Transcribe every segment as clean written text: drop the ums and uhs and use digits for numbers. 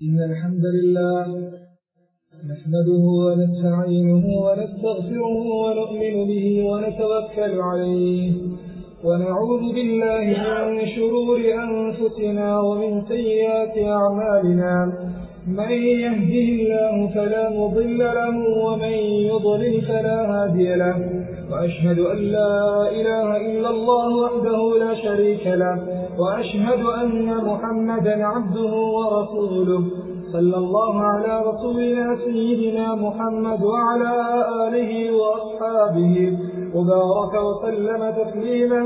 إن الحمد لله نحمده ونستعينه ونستغفره ونؤمن به ونتوكل عليه ونعوذ بالله من شرور أنفسنا ومن سيئات أعمالنا من يهده الله فلا مضل له ومن يضلل فلا هادي له وأشهد أن لا إله إلا الله وحده لا شريك له وأشهد أن محمدا عبده ورسوله صلى الله على رسولنا سيدنا محمد وعلى آله وأصحابه وبارك وسلم تسليما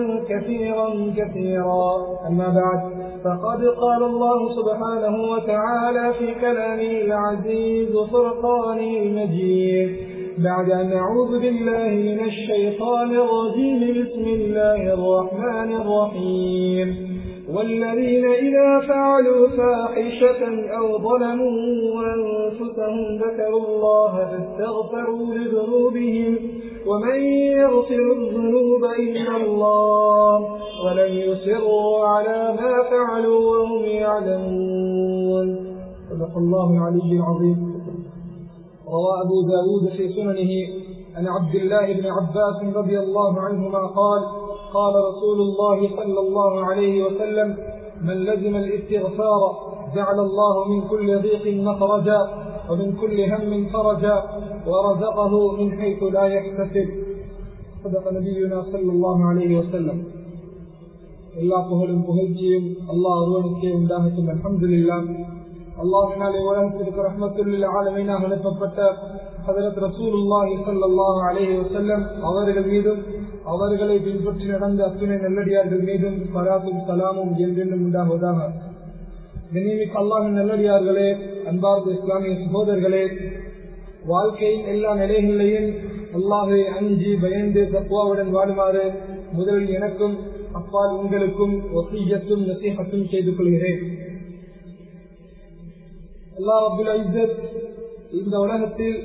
كثيرا أما بعد فقد قال الله سبحانه وتعالى في كلامه العزيز وفرقانه المجيد بعد أن نعوذ بالله من الشيطان الرجيم بسم الله الرحمن الرحيم والذين إذا فعلوا فاحشة أو ظلموا أنفسهم ذكروا الله فاستغفروا لذنوبهم ومن يغفر الذنوب إلا الله ولم يصروا على ما فعلوا وهم يعلمون صدق الله العلي العظيم. روى أبو داود في سننه عن عبد الله بن عباس رضي الله عنهما قال قال رسول الله صلى الله عليه وسلم من لزم الاستغفار جعل الله من كل ضيق مخرجا ومن كل هم فرجا ورزقه من حيث لا يحتسب. صدق نبينا صلى الله عليه وسلم. எல்லா புகழும் புகழ்ச்சியும் அல்லாஹ் ஒருவனுக்கே உண்டாகட்டும். அல்ஹம்துலில்லாஹ். அல்லாஹ்வினாலே உலகத்திற்கு ரஹ்மத்துல் ஆலமீனாக அனுப்பப்பட்ட ஹஜ்ரத் ரசூலுல்லாஹி ஸல்லல்லாஹு அலைஹி வஸல்லம் அவர்கள் மீதும் அவர்களை பின்பற்றி நடந்த அத்துணை நல்லடியார்கள் மீதும் ஸலாத்தும் ஸலாமும் என்றென்றும் உண்டாவதாக. கண்ணியமிக்க அல்லாஹ்வின் நல்லடியார்களே, அன்பார்ந்த இஸ்லாமிய சகோதரர்களே, வாழ்க்கையின் எல்லா நிலைகளிலேயும் அல்லாஹ்வை அஞ்சி பயந்து தக்வாவுடன் வாழுமாறு முதலில் எனக்கும் அப்பால் உங்களுக்கும் வஸிய்யத்தும் நஸீஹத்தும் செய்து கொள்கிறேன். அல்லாஹ் ரப்புல் இஸ்ஸத் இந்த உலகத்தில்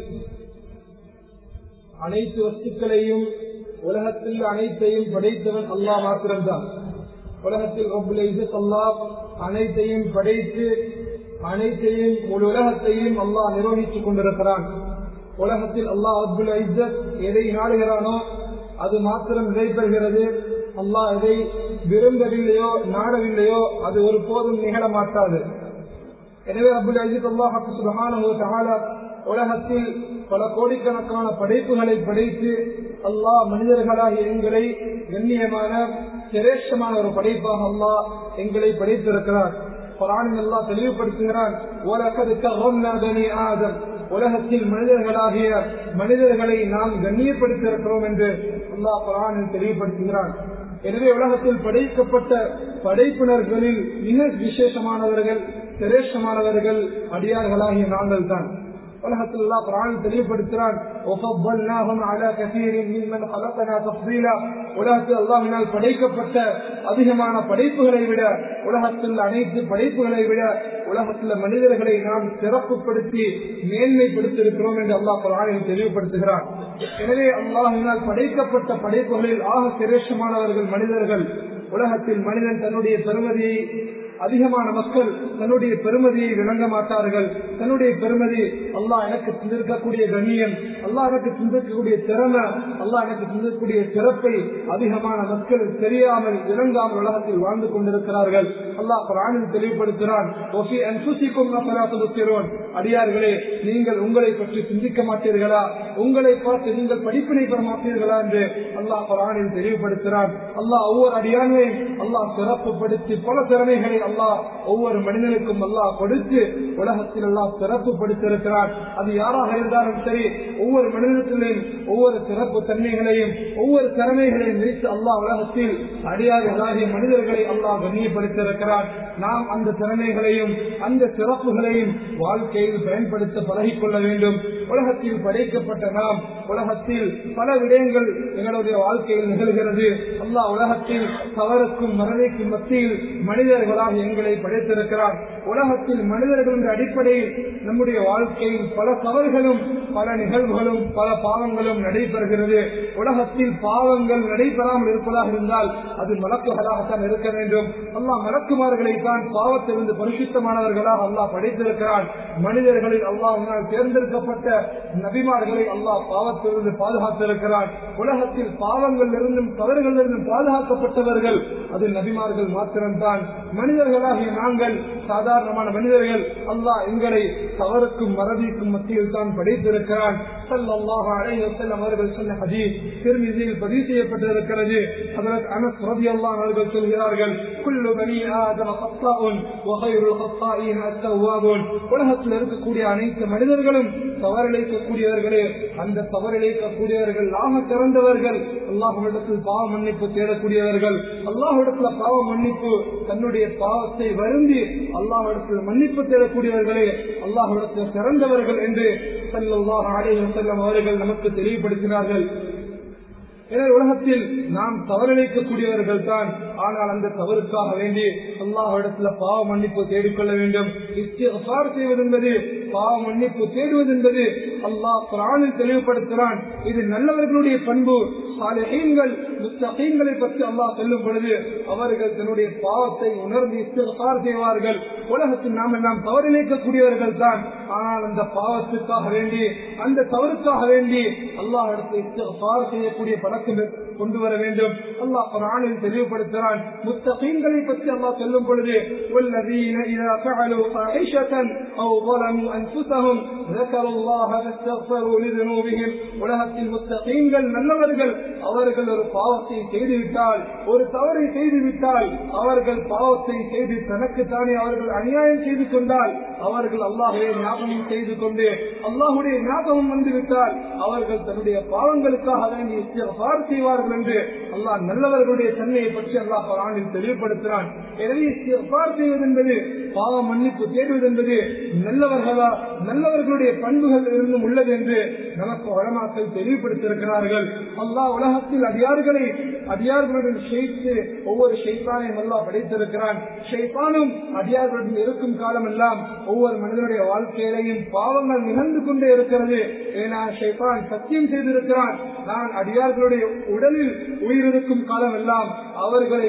அனைத்து வஸ்துக்களையும் உலகத்தில் அனைத்தையும் படைத்தவன் அல்லாஹ் மாத்திரம்தான். உலகத்தில் ரப்புல் இஸ்ஸத் அல்லாஹ் அனைத்தையும் படைத்து அனைத்தையும் முழு உலகத்தையும் அல்லாஹ் நிர்வகித்துக் கொண்டிருக்கிறான். உலகத்தில் அல்லாஹ் ரப்புல் இஸ்ஸத் எதை நாடுகிறானோ அது மாத்திரம் நடைபெறுகிறது. அல்லாஹ் எதை விரும்பவில்லையோ நாடவில்லையோ அது ஒரு போதும் நிகழ மாட்டாது. எனவே ரப்புல் இஸ்ஸத் அல்லாஹ் சுப்ஹானஹு வ தஆலா உலகத்தில் பல கோடிக்கணக்கான படைப்புகளை படைத்து அல்லாஹ் மனிதர்களாகிய எங்களை கண்ணியமான சிரேஷ்டமான ஒரு படைப்பாக அல்லாஹ் எங்களை படைத்திருக்கிறார். குர்ஆனில் அல்லாஹ் தெளிவுபடுத்துகிறான், வலகத் கர்ரம்னா பனி ஆதம், உலகத்தில் மனிதர்களாகிய மனிதர்களை நாம் கண்ணியப்படுத்தியிருக்கிறோம் என்று அல்லாஹ் குர்ஆனில் தெளிவுபடுத்துகிறான். எனவே உலகத்தில் படைக்கப்பட்ட படைப்பினர்களில் மிக விசேஷமானவர்கள் சிரேஷ்டமானவர்கள் அடியார்களாகிய நாங்கள் தான். உலகத்தில் அல்லாஹ் குர்ஆனில் தெளிவுபடுத்துகிறான், வஃபضلناهم على كثير ممن خلقنا تفضيلا, உலகத்தில் அல்லாஹ்வினால் படைக்கப்பட்ட அதிகமான படைப்புகளை விட உலகத்தில் அனைத்து படைப்புகளை விட உலகத்தில் மனிதர்களை நாம் சிறப்புப்படுத்தி மேன்மைப்படுத்தியிருக்கிறோம் என்று அல்லாஹ் குர்ஆனில் தெளிவுபடுத்துகிறான். எனவே அல்லாஹ்வினால் படைக்கப்பட்ட படைப்புகளில் ஆக சிரேஷ்டமானவர்கள் மனிதர்கள். உலகத்தில் மனிதன் தன்னுடைய பெருமதியை அதிகமான மக்கள் தன்னுடைய பெருமதியை விளங்க மாட்டார்கள். தன்னுடைய பெருமதி அல்லாஹ் எனக்கு சிந்திக்கக்கூடிய கண்ணியம், அல்லாஹ் எனக்கு சிந்திக்கக்கூடிய திறமை, அல்லாஹ் எனக்கு சிந்திக்கக்கூடிய சிறப்பை அதிகமான மக்கள் தெரியாமல் விளங்காமல் உலகத்தில் வாழ்ந்து கொண்டிருக்கிறார்கள். அல்லாஹ் குர்ஆனில் தெளிவுபடுத்துகிறான், அடியார்களே நீங்கள் உங்களை பற்றி சிந்திக்க மாட்டீர்களா, உங்களை பார்த்து நீங்கள் படிப்பினை பெற மாட்டீர்களா என்று அல்லாஹ் குர்ஆனில் தெளிவுபடுத்துகிறான். அல்லாஹ் ஒவ்வொரு அடியானையும் அல்லாஹ் சிறப்புப்படுத்தி பல திறமைகளை அல்லாஹ் ஒவ்வொரு மனிதனுக்கும் அல்லாஹ் கொடுத்து உலகத்தில் அல்லாஹ் சிறப்பு படுத்திருக்கிறார். அது யாராக இருந்தாலும் சரி, ஒவ்வொரு மனிதத்திலையும் ஒவ்வொரு சிறப்பு தன்மைகளையும் ஒவ்வொரு திறமைகளையும் வைத்து அல்லாஹ் உலகத்தில் அடியார்களாகிய மனிதர்களை அல்லாஹ் கண்ணியப்படுத்தியிருக்கிறார். நாம் அந்த திறமைகளையும் அந்த சிறப்புகளையும் வாழ்க்கையில் பயன்படுத்த பழகிக்கொள்ள வேண்டும். உலகத்தில் படைக்கப்பட்ட நாம் உலகத்தில் பல விடயங்கள் எங்களுடைய வாழ்க்கையில் நிகழ்கிறது. அல்லாஹ் உலகத்தில் தவறுக்கும் மறதிக்கும் மத்தியில் மனிதர்களாகிய எங்களை படைத்திருக்கிறார். உலகத்தில் மனிதர்கள் என்ற அடிப்படையில் நம்முடைய வாழ்க்கையில் பல தவறுகளும் பல நிகழ்வுகளும் பல பாவங்களும் நடைபெறுகிறது. உலகத்தில் பாவங்கள் நடைபெறாமல் இருப்பதாக இருந்தால் அது மலக்குகளாகத்தான் இருக்க வேண்டும். அல்லாஹ் மலக்குமார்களை தான் பாவத்திலிருந்து பரிசுத்தமானவர்களாக அல்லாஹ் படைத்திருக்கிறான். மனிதர்களில் அல்லாஹ் தேர்ந்தெடுக்கப்பட்ட நபிமார்களை அல்லாஹ் பாவத்திலிருந்து பாதுகாத்திருக்கிறான். உலகத்தில் பாவங்கள் இருந்தும் தவறுகள் இருந்தும் பாதுகாக்கப்பட்டவர்கள் அது நபிமார்கள் மாத்திரம்தான். மனிதர்களாகிய நாங்கள் சாதாரணமான மனிதர்கள். அல்லாஹ் எங்களை தவறுக்கும் மறதிக்கும் மத்தியில் தான் படைத்திருக்கிறான். ஸல்லல்லாஹு அலைஹி வஸல்லம் அவர்கள் சொன்ன ஹதீஸ் திர்மிஸியில் பதிவு செய்யப்பட்டிருக்கிறது. ஹஜ்ரத் அனஸ் ரலியல்லாஹு அன்ஹு அவர்கள் சொல்கிறார்கள், குல்லு பனி ஆதம கத்தாஉன் வ கைருல் கத்தாஈன் அத்தவ்வாபுன். உலகத்தில் இருக்கக்கூடிய அனைத்து மனிதர்களும் தவறிழைக்கக்கூடியவர்களே, அந்த தவறிழைக்கக்கூடியவர்கள் ஆக சிறந்தவர்கள் அல்லாஹ்விடத்தில் பாவ மன்னிப்பு தேடக்கூடியவர்கள். அல்லாஹ்விடத்தில் பாவ மன்னிப்பு தன்னுடைய பாவத்தை வருந்தி அல்லாஹ்விடத்தில் மன்னிப்பு தேடக்கூடியவர்களே அல்லாஹ்விடத்தில் சிறந்தவர்கள் என்று ஸல்லல்லாஹு அலைஹி வஸல்லம் அவர்கள் நமக்கு தெளிவுபடுத்தினார்கள். எனவே உலகத்தில் நாம் தவறிழைக்கக்கூடியவர்கள் தான். ஆனால் அந்த தவறுக்காக வேண்டி அல்லாஹ்விடத்தில் பாவ மன்னிப்பு தேடிக்கொள்ள வேண்டும். இஸ்திக்ஃபார் செய்வது என்பது பாவ மன்னிப்பு தேடுவது என்பது அல்லாஹ் குர்ஆனில் தெளிவுபடுத்துகிறான். இது நல்லவர்களுடைய பண்பு. சாலிஹீன்கள் முத்தகீன்களை பற்றி அல்லாஹ் சொல்லும் பொழுது அவர்கள் தன்னுடைய பாவத்தை உணர்ந்து இஸ்திக்ஃபார் செய்வார்கள். உலகத்தில் நாம் எல்லாம் தவறிழைக்கக்கூடியவர்கள் தான். ஆனால் அந்த பாவத்துக்காக வேண்டி அந்த தவறுக்காக வேண்டி அல்லாஹ்விடத்தில் இஸ்திக்ஃபார் செய்யக்கூடிய பழக்கம் கொண்டு வர வேண்டும். அல்லாஹ் குர்ஆனில் தெளிவுபடுத்துகிறான். முத்தகீன்களை பற்றி அல்லாஹ் சொல்லும் பொழுது வல்லதீன இதா ஃபஅலு ஃபாஹிஷதன் அவ் ظلموا انفسهم ذكروا الله فاستغفروا لذنوبهم. உலகத்தில் முத்தகீன்கள் நல்லவர்கள். அவர்கள் ஒரு பாவத்தை செய்துவிட்டால் ஒரு தவறை செய்துவிட்டால் அவர்கள் பாவத்தை செய்து தனக்குத்தானே அவர்கள் அநியாயம் செய்து கொண்டால் அவர்கள் அல்லாஹ்வை ஞாபகம் செய்து கொண்டு அல்லாஹ்வுடைய ஞாபகம் வந்துவிட்டால் அவர்கள் தன்னுடைய பாவங்களுக்காக வேண்டி இஸ்திக்ஃபார் செய்வார்கள் என்று அல்லாஹ் நல்லவர்களுடைய தன்மையை பற்றி அல்லாஹ் குர்ஆனில் தெளிவுபடுத்துகிறான். எனவே இஸ்திக்ஃபார் செய்வது என்பது பாவ மன்னிப்பு தேடுவது என்பது நல்லவர்களுடைய பண்புகள் இருந்தும் உள்ளது என்று நமக்கு உலமாக்கள் தெளிவுபடுத்தியிருக்கிறார்கள். அல்லாஹ் உலகத்தில் அடியார்களுடன் சேர்த்து ஒவ்வொரு ஷைத்தானையும் அல்லாஹ் படைத்திருக்கிறான். ஷைத்தானும் அடியார்களுடன் இருக்கும் காலம் எல்லாம் ஒவ்வொரு மனிதனுடைய வாழ்க்கையிலையும் பாவங்கள் நிகழ்ந்து கொண்டே இருக்கிறது. ஏன்னா ஷைத்தான் சத்தியம் செய்திருக்கிறான், நான் அடியார்களுடைய உடலில் உயிரிருக்கும் காலம் எல்லாம் அவர்களை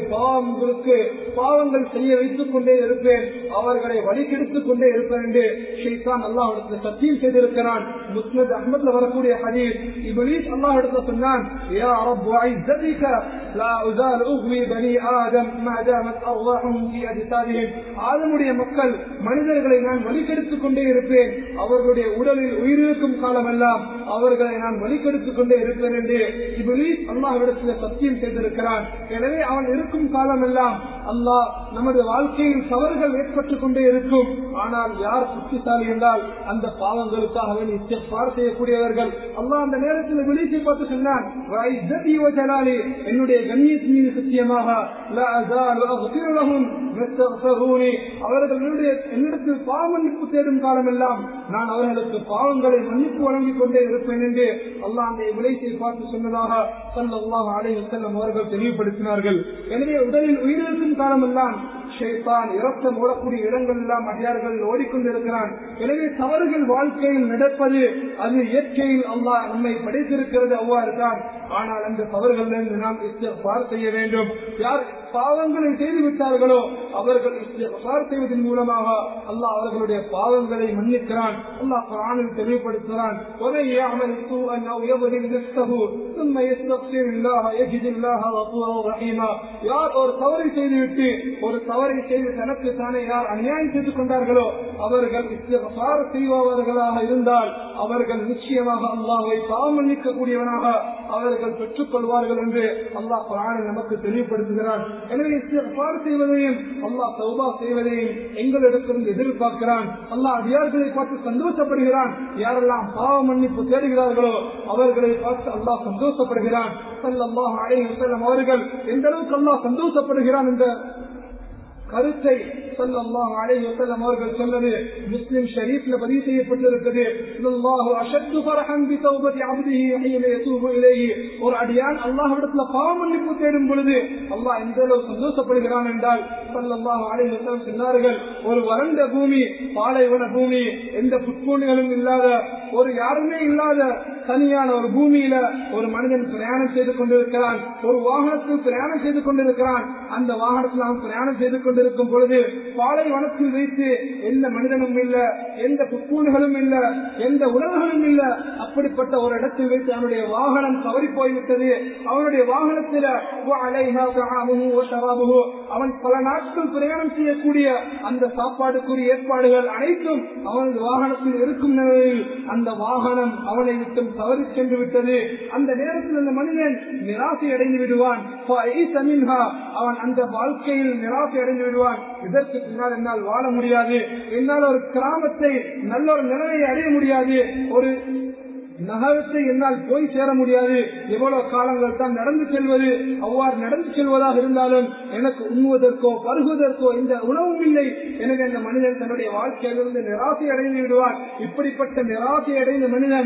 பாவங்கள் செய்ய வைத்துக் கொண்டே இருப்பேன், அவர்களை வழிகெடுத்துக் கொண்டே இருப்பேன் என்று ஷைத்தான் அல்லாஹ்விடத்தில் சத்தியம் செய்திருக்கிறான். முஸ்னத் அஹ்மத்ல வரக்கூடிய ஹதீஸ் இப்லீஸ் அல்லாஹ்விடத்தில் சொன்னான், யா ரப் வஇஸ்ஸதிக லா உஸால் உஹ்வி பனி ஆதம் மா தாமத் அர்வாஹும் ஃபீ அஜ்சாதிஹிம். ஆதமுடைய மக்கள் மனிதர்களை நான் வழிகெடுத்துக் கொண்டே இருப்பேன், அவர்களுடைய உடலில் உயிரிழக்கும் காலம் எல்லாம் அவர்களை நான் வழிகெடுத்துக் கொண்டே இருப்பேன் என்று இப்லீஸ் அல்லாஹ்விடத்தில் சத்தியம் செய்திருக்கிறான். எனவே அவன் இருக்கும் காலம் எல்லாம் அல்லாஹ் நமது வாழ்க்கையில் தவறுகள் ஏற்பட்டுக் கொண்டே இருக்கும். ஆனால் யார் புத்திசாலி என்றால் அந்த பாவங்களுக்காக வேண்டி இஸ்திக்ஃபார் செய்யக்கூடியவர்கள். அல்லாஹ் அந்த நேரத்தில் இப்லீஸை பார்த்து சொன்னான், வஇஸ்ஸதி வஜலாலி, என்னுடைய கண்ணியத்தின் மீது சத்தியமாக லா அஸாலு அக்ஃபிரு லஹும் மஸ்தக்ஃபரூனி, அவர்கள் என்னிடத்தில் பாவ மன்னிப்பு தேடும் காலம் எல்லாம் நான் அவர்களுக்கு பாவங்களை மன்னிப்பு வழங்கிக் கொண்டே இருப்பேன் என்று அல்லாஹ் அந்த இப்லீஸை பார்த்து சொன்னதாக ஸல்லல்லாஹு அலைஹி வஸல்லம் அவர்கள் தெளிவுபடுத்தினார்கள். எனவே உடலில் உயிரிழக்கும் காலம் எல்லாம் ஷைத்தான் இரத்தம் ஓடக்கூடிய இடங்கள் எல்லாம் அடியார்கள் ஓடிக்கொண்டிருக்கிறான். எனவே தவறுகள் வாழ்க்கையில் நடப்பது அது இயற்கையில் அல்லாஹ் நம்மை படைத்திருக்கிறது, அவ்வாறு தான். ஆனால் அந்த தவறுகளிலிருந்து நாம் இஸ்திக்ஃபார் செய்ய வேண்டும். யார் பாவங்களை செய்து விட்டார்களோ அவர்கள் இஸ்திக்ஃபார் செய்வதன் மூலமாக அல்லாஹ் அவர்களுடைய பாவங்களை மன்னிக்கிறான். அல்லாஹ் குர்ஆனில் தெளிவுபடுத்துகிறான், وَمَن يَعْمَلْ سُوءًا أَوْ يَظْلِمْ نَفْسَهُ ثُمَّ يَسْتَغْفِرِ اللَّهَ يَجِدِ اللَّهَ غَفُورًا رَحِيمًا. யார் ஒரு தவறை செய்துவிட்டு ஒரு தவறை செய்து தனக்கு தானே யார் அநியாயம் செய்து கொண்டார்களோ அவர்கள் இஸ்திக்ஃபார் செய்பவர்களாக இருந்தால் அவர்கள் நிச்சயமாக அல்லாஹ்வை பாவம் மன்னிக்கக்கூடியவனாக அவர்கள் பெற்றுக் கொள்வார்கள் என்று அல்லாஹ் குர்ஆனில் நமக்கு தெளிவுபடுத்துகிறான். எனவே இஸ்திக்ஃபார் செய்வதையும் அல்லாஹ் தௌபா செய்வதையும் எங்களிடத்திலிருந்து எதிர்பார்க்கிறான். அல்லாஹ் அடியார்களை பார்த்து சந்தோஷப்படுகிறான். யாரெல்லாம் பாவ மன்னிப்பு தேடுகிறார்களோ அவர்களை பார்த்து அல்லாஹ் சந்தோஷப்படுகிறான். ஸல்லல்லாஹு அலைஹி வஸல்லம் அவர்கள் எந்த அளவுக்கு அல்லாஹ் சந்தோஷப்படுகிறான் என்ற கருத்தை ஸல்லல்லாஹு அலைஹி வஸல்லம் அவர்கள் சொன்னது முஸ்லிம் ஷரீஃப்ல பதிவு செய்யப்பட்டிருக்கிறது. அல்லாஹு அஷத்து ஃபரஹன் பி தௌபதி அப்திஹி ஹீன யதூபு இலைஹி. ஒரு அடியான் அல்லாஹ்விடத்துல பாவ மன்னிப்பு தேடும் பொழுது அல்லாஹ் எந்த அளவு சந்தோஷப்படுகிறான் என்றால் ஸல்லல்லாஹு அலைஹி வஸல்லம் சொன்னார்கள், ஒரு வறண்ட பூமி, பாலைவன பூமி, எந்த புட்பூண்டுகளும் இல்லாத, ஒரு யாருமே இல்லாத தனியான ஒரு பூமியில ஒரு மனிதன் பிரயாணம் செய்து கொண்டிருக்கிறான். ஒரு வாகனத்தில் பிரயாணம் செய்து கொண்டிருக்கிறான். அந்த வாகனத்தில் அவன் பிரயாணம் செய்து கொண்டிருக்கும் பொழுது பாலைவனத்தில் வைத்து எந்த மனிதனும் இல்ல, எந்த புட்பூண்டுகளும் இல்ல, எந்த உணவுகளும் இல்ல. அப்படிப்பட்ட ஒரு இடத்தில் வைத்து அவனுடைய வாகனம் தவறி போய்விட்டது. அவனுடைய வாகனத்தில் அவன் பல நாட்கள் பிரயாணம் செய்யக்கூடிய அந்த சாப்பாடுக்குரிய ஏற்பாடுகள் அனைத்தும் அவனது வாகனத்தில் இருக்கும் நிலையில் அந்த வாகனம் அவனை விட்டு தவறி சென்று விட்டது. அந்த நேரத்தில் அந்த மனிதன் நிராசை அடைந்து விடுவான். அவன் அந்த வாழ்க்கையில் நிராசை அடைந்து விடுவான். இதற்கு பின்னால் என்னால் வாழ முடியாது, என்னால் ஒரு கிராமத்தை நல்ல ஒரு நிலையை அடைய முடியாது, ஒரு நகரத்தை என்னால் போய் சேர முடியாது, எவ்வளவு காலங்கள் தான் நடந்து செல்வது, அவ்வாறு நடந்து செல்வதாக இருந்தாலும் எனக்கு உண்ணுவதற்கோ பருகுவதற்கோ இந்த உணவும் இல்லை. எனவே அந்த மனிதன் தன்னுடைய வாழ்க்கையிலிருந்து நிராசை அடைந்து விடுவார். இப்படிப்பட்ட நிராசை அடைந்த மனிதன்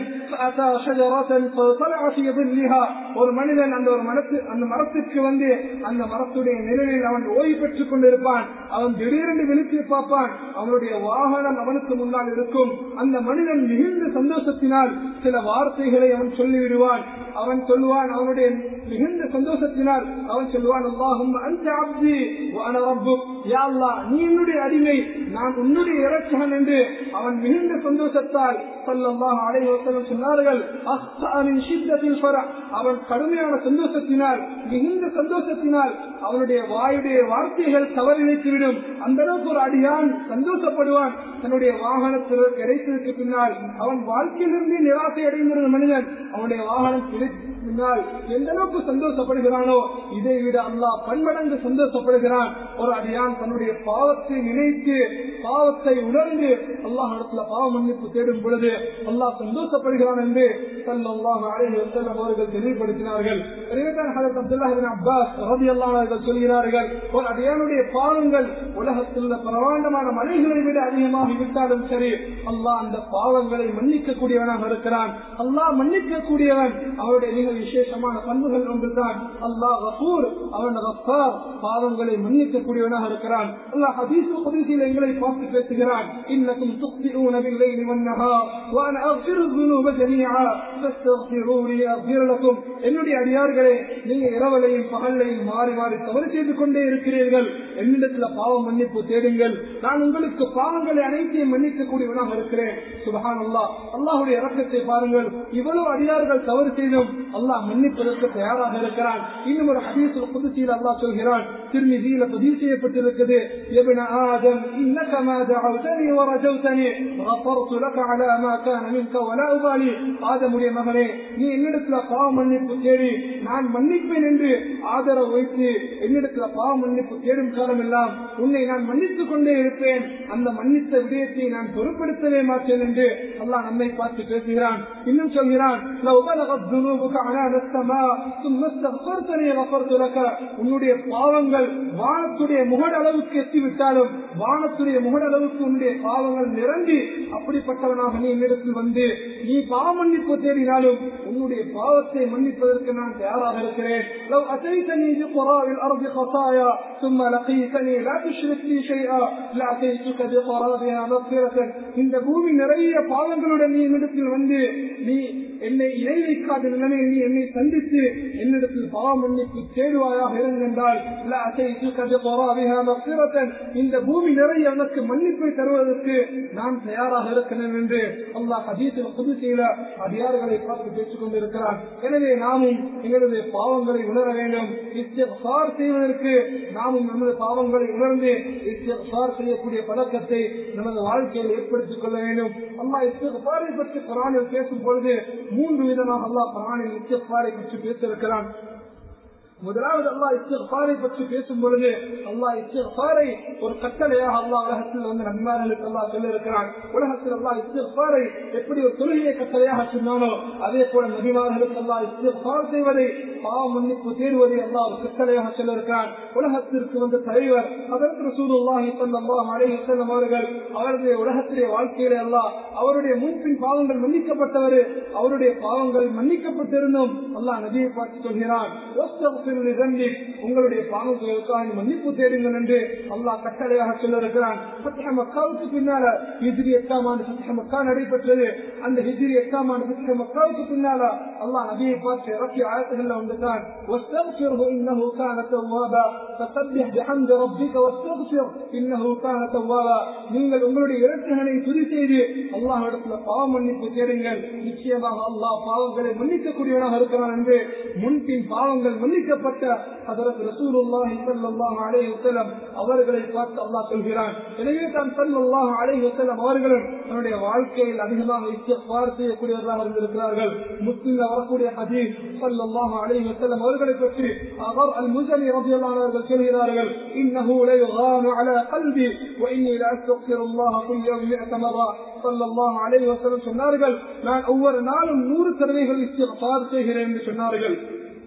ஒரு மனிதன் அந்த மரத்திற்கு வந்து அந்த மரத்துடைய நிழலில் அவன் ஓய்வு பெற்றுக் கொண்டிருப்பான். அவன் திடீரென்று விழித்து பார்ப்பான், அவனுடைய வாகனம் அவனுக்கு முன்னால் இருக்கும். அந்த மனிதன் மிகுந்த சந்தோஷத்தினால் சில வார்த்தைகளை அவன் சொல்லிவிடுவான். அவன் சொல்லுவான், அவனுடைய மிகுந்த சந்தோஷத்தினால் அவன் சொல்லுவான், அல்லாஹும்ம அன்த அப்தி வ அன ரப்புக், யா அல்லாஹ் நீ என்னுடைய அடிமை, நான் உன்னுடைய இரட்சகன் என்று அவன் மிகுந்த சந்தோஷத்தால் ஸல்லல்லாஹு அலைஹி வஸல்லம் சொன்னார்கள். அஹ்ஸா மின் ஷித்தத்தில் ஃபரஹ், அவன் கடுமையான சந்தோஷத்தினால் மிகுந்த சந்தோஷத்தினால் அவனுடைய வாயுடைய வார்த்தைகள் தவறிழைத்துவிடும். அந்த அளவுக்கு ஒரு அடியான் சந்தோஷப்படுவான். தன்னுடைய வாகனத்தில் கிடைத்ததற்கு பின்னால் அவன் வாழ்க்கையிலிருந்து நிராசை அடைந்திருந்த மனிதன் அவனுடைய வாகனம் கிடைத்தால் எந்த அளவுக்கு சந்தோஷப்படுகிறானோ இதை விட அல்லாஹ் பன்மடங்கு சந்தோஷப்படுகிறான். ஒரு அடியான் தன்னுடைய பாவத்தை நினைத்து பாவத்தை உணர்ந்து அல்லாஹ்விடத்துல பாவ மன்னிப்பு தேடும் பொழுது அல்லாஹ் சந்தோஷப்படுகிறான் என்று ஸல்லல்லாஹு அலைஹி வஸல்லம் அவர்கள் தெளிவுபடுத்தினார்கள். ஹஜ்ரத் அப்துல்லாஹ் இப்னு அப்பாஸ் ரலியல்லாஹு அன்ஹு அவர்கள் சொல்கிறார்கள், ஒரு அடியானுடைய பாவங்கள் உலகத்தில் உள்ள பிரமாண்டமான மலைகளை விட அதிகமாக விட்டாலும் சரி அல்லாஹ் அந்த பாவங்களை மன்னிக்க கூடியவனாக இருக்கிறான். அல்லாஹ் மன்னிக்க கூடியவன். அவருடைய மிக விசேஷமான பண்புகள் ஒன்றுதான் அல்லாஹ் கஃபூர், அவன் கஃபார், பாவங்களை மன்னிக்க கூடியவனாக இருக்கிறான். அல்லாஹ் ஹதீஸுல் குத்ஸில் எங்களை பார்த்து பேசுகிறான், இன்னக்கும் துக்திஊன பில்-லைலி வன்-நஹார் வ அன அக்ஃபிரு ذுனூப ஜமீஆ ஃபஸ்தக்ஃபிரூனி அக்ஃபிர் லக்கும். என்னுடைய அடியார்களே, நீங்க இரவலையும் பகலையும் மாறி மாறி தவறு செய்து கொண்டே இருக்கிறீர்கள், என்னிடத்துல பாவ மன்னிப்பு தேடுங்கள், நான் உங்களுக்கு பாவங்களை அனைத்தையும் மன்னிக்க கூடியவனாக இருக்கிறேன். சுப்ஹானல்லாஹ், அல்லாஹ்வுடைய இரக்கத்தை பாருங்கள். இவ்வளவு அடியார்கள் தவறு செய்தும் அல்லாஹ் மன்னிப்பதற்கு தயாராக இருக்கிறான். இன்னும் ஒரு ஹதீஸுல் குத்ஸில் அல்லாஹ் சொல்கிறான், திர்மிதியில பதிவு செய்யப்பட்டிருக்கிறது, இப்ன ஆதம் இன்னக மா தஅவுதனி வ ரஜௌதனி கஃபர்து லக அலா மா கான மின்க வலா உபாலி. ஆதமுடைய மகனே, நீ என்னிடத்துல பாவ மன்னிப்பு தேடி நான் மன்னிப்பேன் என்று ஆதரவு வைத்து என்னிடத்துல பாவ மன்னிப்பு தேடும் காலம் எல்லாம் உன்னை நான் மன்னித்துக் கொண்டே இருப்பேன், அந்த மன்னித்த விடயத்தை நான் பொருட்படுத்தவே மாட்டேன் என்று அல்லாஹ் நம்மை பார்த்து பேசுகிறான். இன்னும் சொல்கிறான், உன்னுடைய பாவங்கள் வானத்துடைய முகடளவுக்கு எத்திவிட்டாலும் வானத்துடைய முகடளவுக்கு உன்னுடைய பாவங்கள் நிரம்பி அப்படிப்பட்டவனாக நீ என்னிடத்தில் வந்து நீ பாவ மன்னிப்பு தேடினாலும் உன்னுடைய பாவத்தை மன்னிப்பதற்கு நான் தயாராக இருக்கிறேன். இந்த பூமி நிறைய பாவங்களுடன் நீ என்னிடத்தில் வந்து நீ என்னை இணை வைக்காத நிலைமையில் நீ என்னை சந்தித்து என்னிடத்தில் பாவ மன்னிப்பு தேடுவாயாக இருந்தென்றால் இந்த பூமி நிறைய எனக்கு மன்னிப்பை தருவதற்கு நான் தயாராக இருக்கிறேன் என்று அல்லாஹ் ஹதீஸில் குத்ஸில அடியார்களை பார்த்து பேசிக் கொண்டிருக்கிறான். எனவே நாமும் எங்களுடைய பாவங்களை உணர வேண்டும். இஸ்திக்ஃபார் செய்வதற்கு நாமும் நமது பாவங்களை உணர்ந்து இஸ்திக்ஃபார் செய்யக்கூடிய பழக்கத்தை நமது வாழ்க்கையில் ஏற்படுத்திக் கொள்ள வேண்டும். அல்லாஹ் இஸ்திக்ஃபாரை பற்றி குர்ஆனில் பேசும் பொழுது 3 விதமாக அல்லாஹ் குர்ஆனில் இஸ்திக்ஃபாரை பற்றி பேசியிருக்கிறான். முதலாவது அல்லாஹ் இஸ்திக்ஃபாரை பற்றி பேசும் பொழுது அல்லாஹ் இஸ்திக்ஃபாரை ஒரு கட்டளையாக அல்லாஹ் உலகத்தில் வந்து நபிமார்களுக்கு அல்லாஹ் சொல்ல இருக்கிறான். உலகத்தில் அல்லாஹ் இஸ்திக்ஃபாரை எப்படி ஒரு தொழுகையை கட்டளையாக சொன்னானோ அதே போல நபிமார்களுக்கு அல்லாஹ் இஸ்திக்ஃபார் செய்வதை, பாவ மன்னிப்பு தேடுவதை அல்லாஹ் ஒரு கட்டளையாக சொல்ல இருக்கிறான். உலகத்திற்கு வந்த தலைவர் ஹஜ்ரத் ரசூலுல்லாஹி ஸல்லல்லாஹு அலைஹி வஸல்லம் அவர்கள் அவருடைய உலகத்திலே வாழ்க்கையிலே அல்லாஹ் அவருடைய முன்பின் பாவங்கள் மன்னிக்கப்பட்டவர், அவருடைய பாவங்கள் மன்னிக்கப்பட்டிருந்தும் அல்லாஹ் நபியை பார்த்து சொல்கிறான், உங்களுடைய பாவங்களுக்காக மன்னிப்பு தேடுங்கள் என்று அல்லாஹ் கட்டளையாக சொல்ல இருக்கிறான். மக்காவுக்கு பின்னால ஹிஜ்ரி 8ஆம் ஆண்டு மக்கா நடைபெற்றது. அந்த ஹிஜ்ரி 8ஆம் ஆண்டு மக்காவுக்கு பின்னால அல்லாஹ் நபியை பார்த்து இறக்கி ஆயத்துகள்ல வந்துட்டான், நீங்கள் உங்களுடைய இலக்குகளை துதி செய்து அல்லாஹ்விடத்தில் பாவ மன்னிப்பு தேடுங்கள், நிச்சயமாக அல்லாஹ் பாவங்களை மன்னிக்கக்கூடியவனாக இருக்கிறான் என்று முன்பின் பாவங்கள் மன்னிக்கப்பட்ட ஹஜ்ரத் ரசூலுல்லாஹி ஸல்லல்லாஹு அலைஹி வஸல்லம் அவர்களை பார்த்து அல்லாஹ் சொல்கிறான். எனவே தான் ஸல்லல்லாஹு அலைஹி வஸல்லம் அவர்களும் தன்னுடைய வாழ்க்கையில் அதிகமாக இஸ்திக்ஃபார் செய்யக்கூடியவர்களாக இருந்திருக்கிறார்கள். முஸ்லிம்ல வரக்கூடிய ஹதீஸ் ஸல்லல்லாஹு அலைஹி வஸல்லம் அவர்களை பற்றி அகர் அல்-முஸனி ரலியல்லாஹு அன்ஹு அவர்கள் சொல்கிறார்கள், இன்னஹு லா யுகானு அலா கல்பி வ இன்னி லா அஸ்தக்ஃபிருல்லாஹ குல் யௌம் 100 மர்ரா. ஸல்லல்லாஹு அலைஹி வஸல்லம் சொன்னார்கள், நான் ஒவ்வொரு நாளும் 100 தடவைகள் இஸ்திக்ஃபார் செய்கிறேன் என்று சொன்னார்கள்.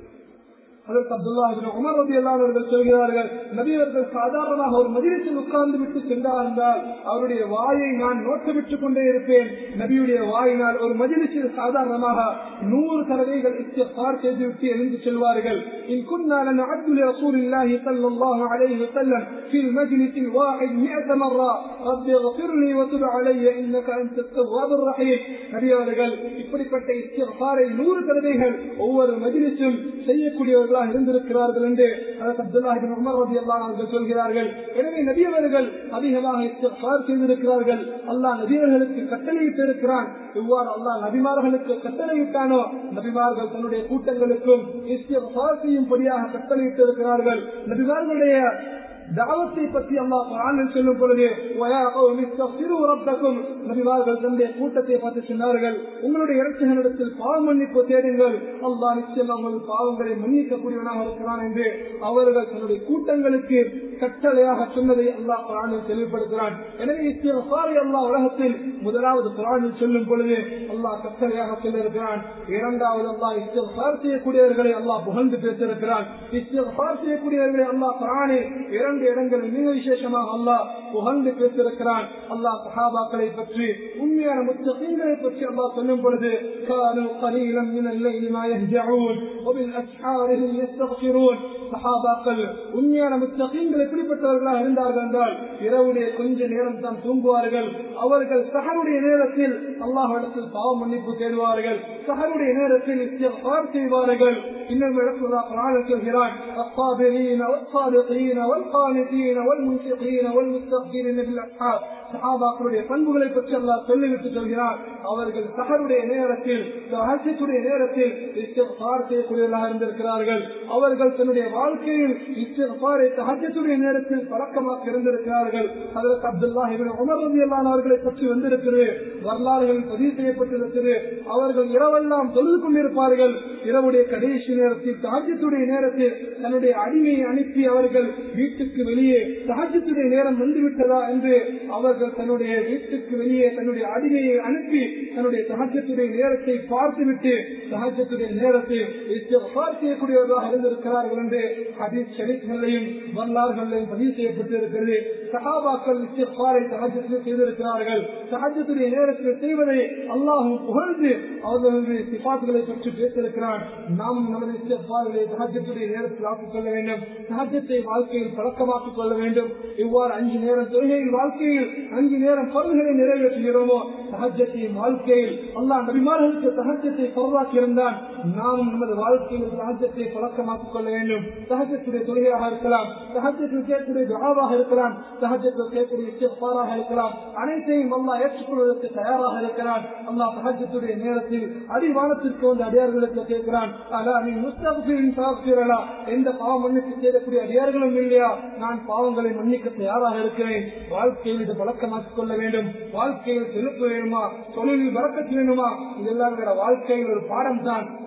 அப்துல்லாஹ் இப்னு உமர் ரலியல்லாஹு அன்ஹு அவர்கள் சொல்கிறார்கள், நபி அவர்கள் சாதாரணமாக ஒரு மஜ்லிஸில் உட்கார்ந்து விட்டு சென்றால் அவருடைய வாயை நான் நோட்டமிட்டுக் கொண்டே இருப்பேன். நபியுடைய வாயினால் ஒரு மஜ்லிஸில் சாதாரணமாக 100 தடவைகள் இஸ்திக்ஃபார் செய்துவிட்டு எழுந்து செல்வார்கள். இன் குன்னா லனஅது லிரசூலில்லாஹி ஸல்லல்லாஹு அலைஹி வஸல்லம் ஃபில் மஜ்லிஸில் வாஹித் 100 மர்ரா ரப்பி இக்ஃபிர்லி வ துப் அலைய இன்னக அன்தத் தவ்வாபுர் ரஹீம். நபி அவர்கள் இப்படிப்பட்ட இஸ்திக்ஃபாரை 100 தடவைகள் ஒவ்வொரு மஜ்லிஸிலும் செய்யக்கூடியவர்கள் இருந்திருக்கிறார்கள் என்று அப்துல்லாஹ் இப்னு உமர் ரலியல்லாஹு அன்ஹு சொல்கிறார்கள். எனவே நபி அவர்கள் அதிகமாக இஸ்திக்ஃபார் செய்திருக்கிறார்கள். அல்லாஹ் நபியர்களுக்கு கட்டளையிட்டு இருக்கிறான். எவ்வாறு அல்லாஹ் நபிமார்களுக்கு கட்டளையிட்டானோ நபிமார்கள் தன்னுடைய கூட்டங்களுக்கும் இஸ்திக்ஃபார் செய்யும்படியாக கட்டளையிட்டு இருக்கிறார்கள். நபிமார்களுடைய தாவத்தை பற்றி அல்லாஹ் குர்ஆனில் சொல்லும் பொழுது வயா கௌமி இஸ்தக்ஃபிரு ரப்பக்கும், நபிமார்கள் தன்னுடைய கூட்டத்தை பார்த்து சொன்னார்கள், உங்களுடைய இரட்சகனிடத்தில் பாவ மன்னிப்பு தேடுங்கள், அல்லாஹ் நிச்சயமாக உங்கள் பாவங்களை மன்னிக்கக்கூடியவனாக இருக்கிறான் என்று அவர்கள் தன்னுடைய கூட்டங்களுக்கு கட்டளையாக சொன்னதை அல்லாஹ் குர்ஆனில் தெளிவுபடுத்துகிறான். எனவே இஸ்திக்ஃபாரை அல்லாஹ் உலகத்தில் முதலாவது குர்ஆனில் சொல்லும் பொழுது அல்லாஹ் கட்டளையாக சொல்லியிருக்கிறான். இரண்டாவது அல்லாஹ் இஸ்திக்ஃபார் செய்யக்கூடியவர்களை அல்லாஹ் புகழ்ந்து பேசியிருக்கிறான். இஸ்திக்ஃபார் செய்யக்கூடியவர்களை அல்லாஹ் குர்ஆனில் இரண்டு இடங்களில் மிக விசேஷமாக அல்லாஹ் புகழ்ந்து பேசியிருக்கிறான். அல்லாஹ் சஹாபாக்களை பற்றி, உண்மையான முத்தகீன்களை பற்றி அல்லாஹ் சொல்லும் பொழுது கானூ கலீலன் மினல் லைலி மா யஹ்ஜஊன் வ பில் அஸ்ஹாரி ஹும் யஸ்தக்ஃபிரூன். சஹாபாக்கள் உண்மையான முத்தகீன்கள் எப்படிப்பட்டவர்களாக இருந்தார்கள் என்றால் இரவுடைய கொஞ்ச நேரம் தான் தூங்குவார்கள். அவர்கள் சஹருடைய நேரத்தில் அல்லாஹ்விடத்தில் பாவ மன்னிப்பு தேடுவார்கள். சஹருடைய நேரத்தில் இஸ்திக்ஃபார் செய்வார்கள். இன்னும் இடத்துல குர்ஆனில் சொல்கிறான், அஸ்ஸாபிரீன வஸ்ஸாதிகீன வல்கானிதீன வல்முன்ஃபிகீன வல்முஸ்தக்பிரீன பில் அஸ்ஹார். சஹாபாக்களுடைய பண்புகளை பற்றி அல்லாஹ் சொல்லிவிட்டு சொல்கிறார், அவர்கள் சஹருடைய நேரத்தில் தஹஜ்ஜுடைய நேரத்தில் இஸ்திக்ஃபார் செய்யக்கூடியவர்களாக இருந்திருக்கிறார்கள். அவர்கள் தன்னுடைய வாழ்க்கையில் இஸ்திக்ஃபாரை தஹஜ்ஜுடைய நேரத்தில் பழக்கமாக இருந்திருக்கிறார்கள். ஹஜ்ரத் அப்துல்லாஹ் இப்னு உமர் ரலியல்லாஹு அன்ஹு அவர்களை பற்றி வந்திருக்கிறது, வரலாறுகள் பதிவு செய்யப்பட்டிருக்கிறது. அவர்கள் இரவெல்லாம் தொழுது கொண்டிருப்பார்கள். இரவுடைய கடைசி நேரத்தில் தஹஜ்ஜுடைய நேரத்தில் தன்னுடைய அடிமையை அனுப்பி அவர்கள் வீட்டுக்கு வெளியே தஹஜ்ஜுடைய நேரம் வந்துவிட்டதா என்று அவர்கள் தன்னுடைய வீட்டுக்கு வெளியே தன்னுடைய அடிமையை அனுப்பி தன்னுடைய தஹஜ்ஜுடைய நேரத்தை பார்த்துவிட்டு தஹஜ்ஜுடைய நேரத்தில் இஸ்திக்ஃபார் செய்யக்கூடியவர்களாக இருந்திருக்கிறார்கள் என்று ஹதீஸ் ஷரீஃப்களிலும் வரலாறுகளிலும் பதிவு செய்யப்பட்டிருக்கிறது. சஹாபாக்கள் இஸ்திக்ஃபாரை தஹஜ்ஜுக்கு செய்திருக்கிறார்கள். தஹஜ்ஜுடைய நேரத்தில் செய்வதை அல்லாஹ் புகழ்ந்து அவர்களுடைய சிஃபாத்துகளை பற்றி பேசியிருக்கிறான். நாம் நமது இஸ்திக்ஃபார்களை தஹஜ்ஜுடைய நேரத்தில் ஆக்கிக் கொள்ள வேண்டும். தஹஜ்ஜுத்தை வாழ்க்கையில் பழக்கமாக்கிக் கொள்ள வேண்டும். இவ்வாறு 5 நேரம் தொழுகையில் வாழ்க்கையில் 5 நேரம் பருகளை நிறைவேற்றுகிறோமோ தஹஜ்ஜத்தை வாழ்க்கையில் அல்லாஹ் நபிமார்களுக்கு தஹஜ்ஜத்தை பரவாக்கி இருந்தான். நாமும் நமது வாழ்க்கையில் தஹஜ்ஜத்தை பழக்கமாக்கிக் கொள்ள வேண்டும். தஹஜ்ஜுடைய தொழுகையாக இருக்கலாம், தஹஜ்ஜுக்கு கேட்கக்கூடிய துஆவாக இருக்கலாம், தஹஜ்ஜுக்கு கேட்கக்கூடிய இஸ்திக்ஃபாராக இருக்கலாம். அனைத்தையும் அல்லாஹ் ஏற்றுக்கொள்வதற்கு தயாராக இருக்கிறான். அல்லாஹ் தஹஜ்ஜுடைய நேரத்தில் அடிவானத்திற்கு வந்து அடியார்களுக்கு கேட்கிறான், அலா நீ முஸ்தக்ஃபிரின் ஃபக்ஃபிரலா, எந்த பாவ மன்னிப்பு செய்யக்கூடிய அடியார்களும் இல்லையா, நான் பாவங்களை மன்னிக்க தயாராக இருக்கிறேன். வாழ்க்கையில் இது பழக்கமாக்கிக் கொள்ள வேண்டும். வாழ்க்கையில் செலுத்த வேணுமா, தொழிலில் பரக்கத் வேணுமா, இதெல்லாம் வாழ்க்கையில் ஒரு பாடம் தான்.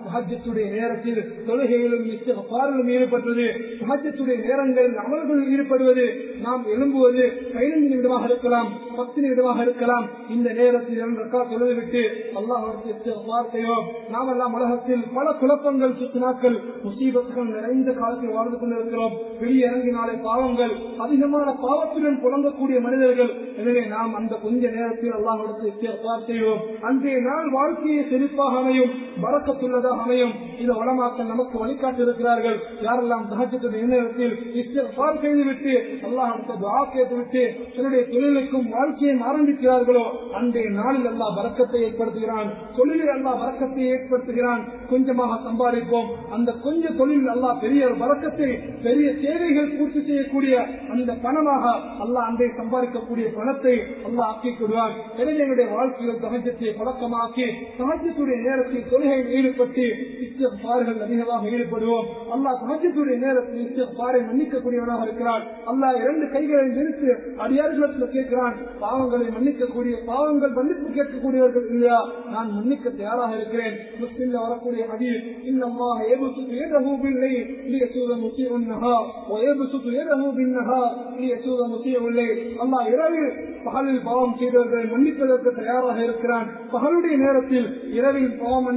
தஹஜ்ஜுடைய நேரத்தில் தொழுகையிலும் இஸ்திக்ஃபாரிலும் ஈடுபடுவது, தஹஜ்ஜுடைய நேரங்களில் அமல்களில் ஈடுபடுவது, நாம் எழும்புவது 15 நிமிடமாக இருக்கலாம், 10 நிமிடமாக இருக்கலாம். இந்த நேரத்தில் 2 ரக்காத் தொழுதுவிட்டு அல்லாஹ்வுக்கு இஸ்திக்ஃபார் செய்வோம். நாம் எல்லாம் உலகத்தில் பல குழப்பங்கள், ஃபித்னாக்கள், முசீபத்துகள் நிறைந்த காலத்தில் வாழ்ந்து கொண்டிருக்கிறோம். வெளியிறங்கினாலே பாவங்கள், அதிகமான பாவத்துடன் புலங்கக்கூடிய மனிதர்கள். எனவே நாம் அந்த கொஞ்ச நேரத்தில் அல்லாஹ்வுக்கு இஸ்திக்ஃபார் செய்வோம். அன்றைய நாள் வாழ்க்கையை செழிப்பாக அமையும், பரக்கத்துள்ளதாக அமையும். இந்த உலமாக்கள் நமக்கு வழிகாட்டி இருக்கிறார்கள். யாரெல்லாம் தஹஜ்ஜுடைய நேரத்தில் இஸ்திக்ஃபார் செய்துவிட்டு அல்லாஹ்வுக்கு துஆ கேட்டுவிட்டு தன்னுடைய தொழிலுக்கும் வாழ்க்கையும் ஆரம்பிக்கிறார்களோ அன்றைய நாளில் அல்லாஹ் பரக்கத்தை ஏற்படுத்துகிறான். தொழிலில் அல்லாஹ் பரக்கத்தை ஏற்படுத்துகிறான். கொஞ்சமாக சம்பாதிப்போம், அந்த கொஞ்ச தொழில் அல்லாஹ் பெரிய பரக்கத்தை, பெரிய தேவைகள் பூர்த்தி செய்யக்கூடிய அந்த பணமாக அல்லாஹ் அன்றை சம்பாதிக்கக்கூடிய பணத்தை அல்லாஹ் ஆக்கிக் கொள்வான். எனவே என்னுடைய வாழ்க்கையில் தஹஜ்ஜத்தை பழக்கமாக்கி தஹஜ்ஜுடைய நேரத்தில் தொழுகையில் ஈடுபட்டு இஸ்திக்ஃபார்கள் அதிகமாக ஈடுபடுவோம். அல்லாஹ் தஹஜ்ஜுடைய நேரத்தில் இஸ்திக்ஃபாரை மன்னிக்கக்கூடியவனாக இருக்கிறான். அல்லாஹ் 2 கைகளை நிறுத்தி அடியார்களிடத்தில் கேட்கிறான், பாவங்களை மன்னிக்கக்கூடிய, பாவங்கள் மன்னிப்பு கேட்கக்கூடியவர்கள் இல்லையா? நான் மன்னிக்க தயாராக இருக்கிறேன். முஸ்லிம்ல வரக்கூடிய ஹதீஸ், இன்னல்லாஹ யப்சுது யதஹு பில்-லைல் லியதுப முஸீஉன் நஹார் வ யப்சுது யதஹு பின்-நஹார் லியதுப முஸீஉல் லைல். அல்லாஹ் இரவில் பகலில் பாவம் செய்தவர்களை மன்னிப்பதற்கு தயாராக இருக்கிறான். பகலுடைய நேரத்தில் இரவில்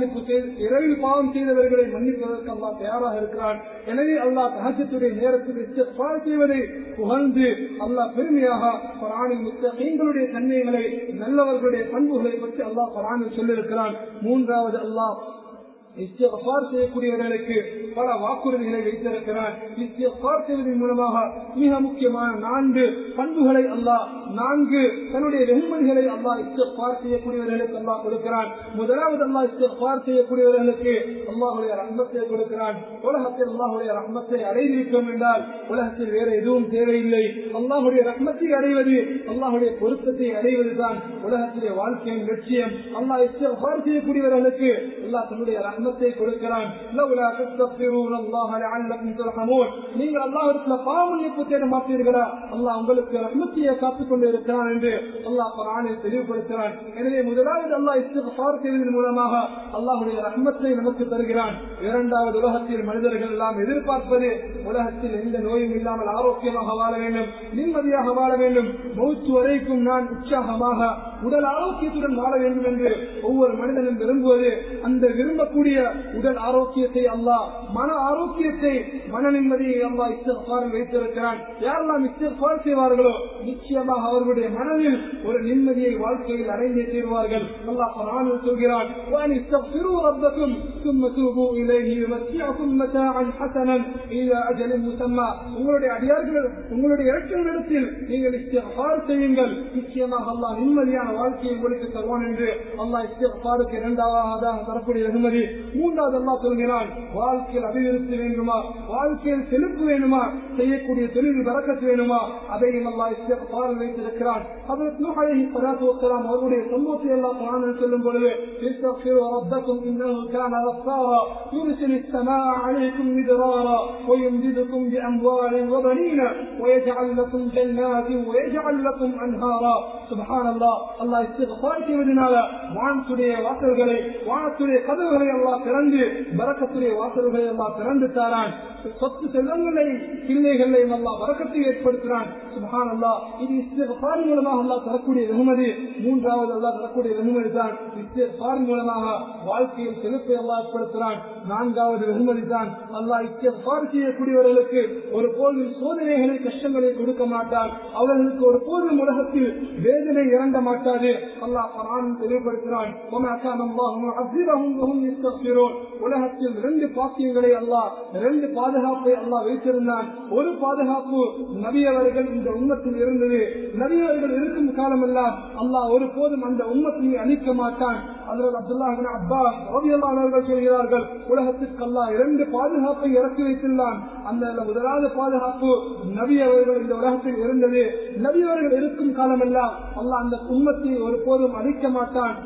பாவம் செய்தவர்களை மன்னிப்பதற்கு அல்லாஹ் தயாராக இருக்கிறான். எனவே அல்லாஹ் தஹஜ்ஜுடைய நேரத்தில் இஸ்திக்ஃபார் செய்வதை புகழ்ந்து அல்லாஹ் பெருமையாக குர்ஆனில் முத்தகீன்களுடைய தன்மைகளை, நல்லவர்களுடைய பண்புகளை பற்றி அல்லாஹ் குர்ஆனில் சொல்லியிருக்கிறான். மூன்றாவது, அல்லாஹ் இஸ்திக்ஃபார் செய்யக்கூடியவர்களுக்கு பல வாக்குறுதிகளை வைத்திருக்கிறான். இஸ்திக்ஃபார் செய்வதன் மூலமாக மிக முக்கியமான 4 பண்புகளை அல்லாஹ், 4 தன்னுடைய வெகுமதிகளை அல்லாஹ் இஸ்திக்ஃபார் செய்யக்கூடியவர்களுக்கு அல்லாஹ் கொடுக்கிறான். முதலாவது, அல்லாஹ் இஸ்திக்ஃபார் செய்யக்கூடியவர்களுக்கு அல்லாஹ்வுடைய ரஹ்மத்தை கொடுக்கிறான். உலகத்தில் அல்லாஹ்வுடைய ரஹ்மத்தை அடைந்திருக்கும் என்றால் உலகத்தில் வேற எதுவும் தேவையில்லை. அல்லாஹ்வுடைய ரஹ்மத்தை அடைவது, அல்லாஹ்வுடைய பொருத்தத்தை அடைவதுதான் உலகத்திலே வாழ்க்கையின் லட்சியம். அல்லாஹ் இஸ்திக்ஃபார் செய்யக்கூடியவர்களுக்கு அல்லாஹ் தன்னுடைய ரஹ்மத்தை கொடுக்கிறான். லவ்லா தஸ்தக்பிரூன அல்லாஹ் லஅல்லகும் துர்ஹமூன். நீங்கள் அல்லாஹ்விற்கு பாவமன்னிப்பு தேட மாட்டீர்களா? அல்லாஹ் உங்களுக்கு ரஹ்மத்தை காத்துக் கொண்டு இருக்கிறான் என்று அல்லாஹ் குர்ஆனில் தெளிவுபடுத்துகிறான். எனவே முதலாவது, அல்லாஹ் இஸ்திக்ஃபார் செய்வதன் மூலமாக அல்லாஹ்வுடைய ரஹ்மத்தை நமக்கு தருகிறான். இரண்டாவது, உலகத்தில் மனிதர்கள் எல்லாம் எதிர்பார்ப்பது உலகத்தில் எந்த நோயும் இல்லாமல் ஆரோக்கியமாக வாழ வேண்டும், நிம்மதியாக வாழ வேண்டும், மௌத் வரைக்கும் நான் உற்சாகமாக உடல் ஆரோக்கியத்துடன் வாழ வேண்டும் என்று ஒவ்வொரு மனிதனும் விரும்புவது. அந்த விரும்பக்கூடிய உடல் ஆரோக்கியத்தை அல்லாஹ், மன ஆரோக்கியத்தை, மன நிம்மதியை அல்லாஹ் இஸ்திக்ஃபாரில் வைத்திருக்கிறான். யாரெல்லாம் இஸ்திக்ஃபார் செய்வார்களோ நிச்சயமாக அவர்களுடைய மனதில் ஒரு நிம்மதியை வாழ்க்கையில் அடைந்தே தீர்வார்கள். அல்லாஹ் குர்ஆனில் சொல்கிறான், வஅனிஸ்தக்ஃபிரு ரப்பக்கும் ثم توبوا إليه يمتعكم متاعا حسنا إلى أجل مسمى. உங்களுடைய அடியார்கள், உங்களுடைய இரட்சகரிடத்தில் நீங்கள் இஸ்திக்ஃபார் செய்யுங்கள், நிச்சயமாக அல்லாஹ் நிம்மதியான வாழ்க்கையை உங்களுக்கு தருவான் என்று அல்லாஹ் இஸ்திக்ஃபாருக்கு 2வது தரக்கூடிய வெகுமதி. மூன்றாவது, அல்லாஹ் சொல்கிறான், வாழ்க்கையில் அபிவிருத்தி வேண்டுமா, வாழ்க்கையில் செழிப்பு வேண்டுமா, செய்யக்கூடிய தொழில் பரக்கத்து வேண்டுமா, அதையும் அல்லாஹ் இஸ்திக்ஃபாரில் வைத்திருக்கிறான். ஹஜ்ரத் நூஹ் அலைஹிஸ்ஸலாத்து வஸ்ஸலாம் அவருடைய சம்பவத்தை அல்லாஹ் குர்ஆனில் சொல்லும் பொழுது, இஸ்தக்ஃபிரு ரப்பக்கும் இன்னஹு கான கஃபாரா யுர்சிலிஸ் ஸமாஅ அலைக்கும் மித்ராரா வயும்திதுக்கும் பிஅம்வாலின் வபனீன வயஜஅல் லக்கும் ஜன்னாத்தின் வயஜஅல் லக்கும் அன்ஹாரா. சுப்ஹானல்லாஹ். அல்லாஹ் இஸ்திக்ஃபார் செய்வதனால வானத்துடைய வாசல்களை, வானத்துடைய கதவுகளை அல்லாஹ் திறந்து, பரக்கத்துடைய வாசல்களை அல்லாஹ் திறந்து தாரான். சொத்து செல்வங்களை, பிள்ளைகளை அல்லாஹ் பரக்கத்தை ஏற்படுத்துகிறான். சுப்ஹானல்லாஹ். இது இஸ்திக்ஃபார் மூலமாக அல்லாஹ் தரக்கூடிய வெகுமதி. மூன்றாவது அல்லாஹ் தரக்கூடிய வெகுமதி தான் இஸ்திக்ஃபார் மூலமாக வாழ்க்கையில் செழிப்பை அல்லாஹ் ஏற்படுத்துகிறான். 4வது வெகுமதி தான் அல்லாஹ் இஸ்திக்ஃபார் செய்யக்கூடியவர்களுக்கு ஒரு போதும் சோதனைகளை, கஷ்டங்களை கொடுக்க மாட்டார். அவர்களுக்கு ஒரு போதும் உலகத்தில் வேதனை இறங்க மாட்டாது. அல்லாஹ் குர்ஆனில் தெளிவுபடுத்துகிறான், வமா கான அல்லாஹு முஅஸிபஹும் வஹும் யஸ்தக்ஃபிரூன். உலகத்தில் 2 பாக்கியங்களை அல்லாஹ், 2 பாதுகாப்பை அல்லாஹ் வைத்திருந்தான். ஒரு பாதுகாப்பு நபி அவர்கள் இந்த உம்மத்தில் இருந்தது. நபி அவர்கள் இருக்கும் காலமெல்லாம் அல்லாஹ் ஒரு போதும் அந்த உம்மத்தை அழிக்க மாட்டான். அதற்கு அப்துல்லாஹ் இப்னு அப்பாஸ் ரலியல்லாஹு அன்ஹு அவர்கள் சொல்கிறார்கள், உலகத்திற்கு அல்லாஹ் 2 பாதுகாப்பை இறக்கி வைத்துள்ளான். அந்த முதலாவது பாதுகாப்பு நபி அவர்கள் இந்த உலகத்தில் இருந்தது. நபி அவர்கள் இருக்கும் காலமெல்லாம் அல்லாஹ் அந்த உம்மத்தை ஒரு போதும் அழிக்க மாட்டான்.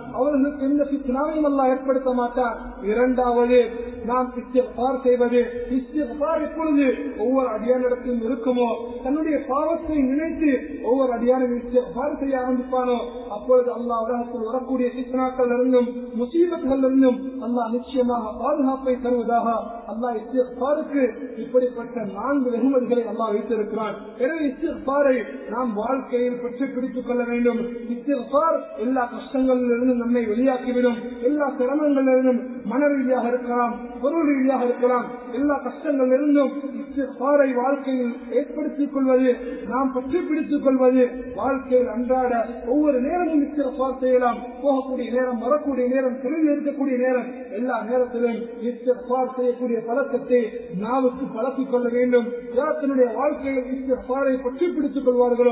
அவர்களுக்கு எந்த ஃபித்னாவையும் அல்லாஹ் ஏற்படுத்த மாட்டார். இரண்டாவது, நாம் இஸ்திக்ஃபார் செய்வது. இஸ்திக்ஃபார் எப்பொழுது ஒவ்வொரு அடியானிடத்திலும் இருக்குமோ, தன்னுடைய பாவத்தை நினைத்து ஒவ்வொரு அடியானும் இஸ்திக்ஃபார் செய்ய ஆரம்பிப்பானோ, அப்பொழுது அல்லாஹ் உலகத்தில் வரக்கூடிய ஃபித்னாக்கள் இருந்தும் முசீபத்கள் இருந்தும் அல்லாஹ் நிச்சயமாக பாதுகாப்பை தருவதாக அல்லாஹ் இஸ்திக்ஃபாருக்கு இப்படிப்பட்ட 4 வெகுமதிகளை அல்லாஹ் வைத்திருக்கிறான். எனவே இஸ்திக்ஃபாரை நாம் வாழ்க்கையில் பற்றி பிடித்துக் கொள்ள வேண்டும். இஸ்திக்ஃபார் எல்லா கஷ்டங்களிலிருந்து நம்மை வெளியாக்கிவிடும். எல்லா சிரமங்களிலிருந்தும், மன ரீதியாக இருக்கலாம், பொருள் ரீதியாக இருக்கலாம், எல்லா கஷ்டங்களிலிருந்தும் இஸ்திக்ஃபாரை வாழ்க்கையில் ஏற்படுத்திக் கொள்வது, நாம் பற்றி பிடித்துக் கொள்வது, வாழ்க்கையில் அன்றாட ஒவ்வொரு நேரமும் இஸ்திக்ஃபார் செய்யலாம். போகக்கூடிய நேரம், வரக்கூடிய நேரம், தொழில் இருக்கக்கூடிய நேரம், எல்லா நேரத்திலும் இஸ்திக்ஃபார் செய்யக்கூடிய பழக்கத்தை நாவுக்கு பழக்கிக் கொள்ள வேண்டும். யார் தன்னுடைய வாழ்க்கையில் இஸ்திக்ஃபாரை பற்றி பிடித்துக் கொள்வார்களோ,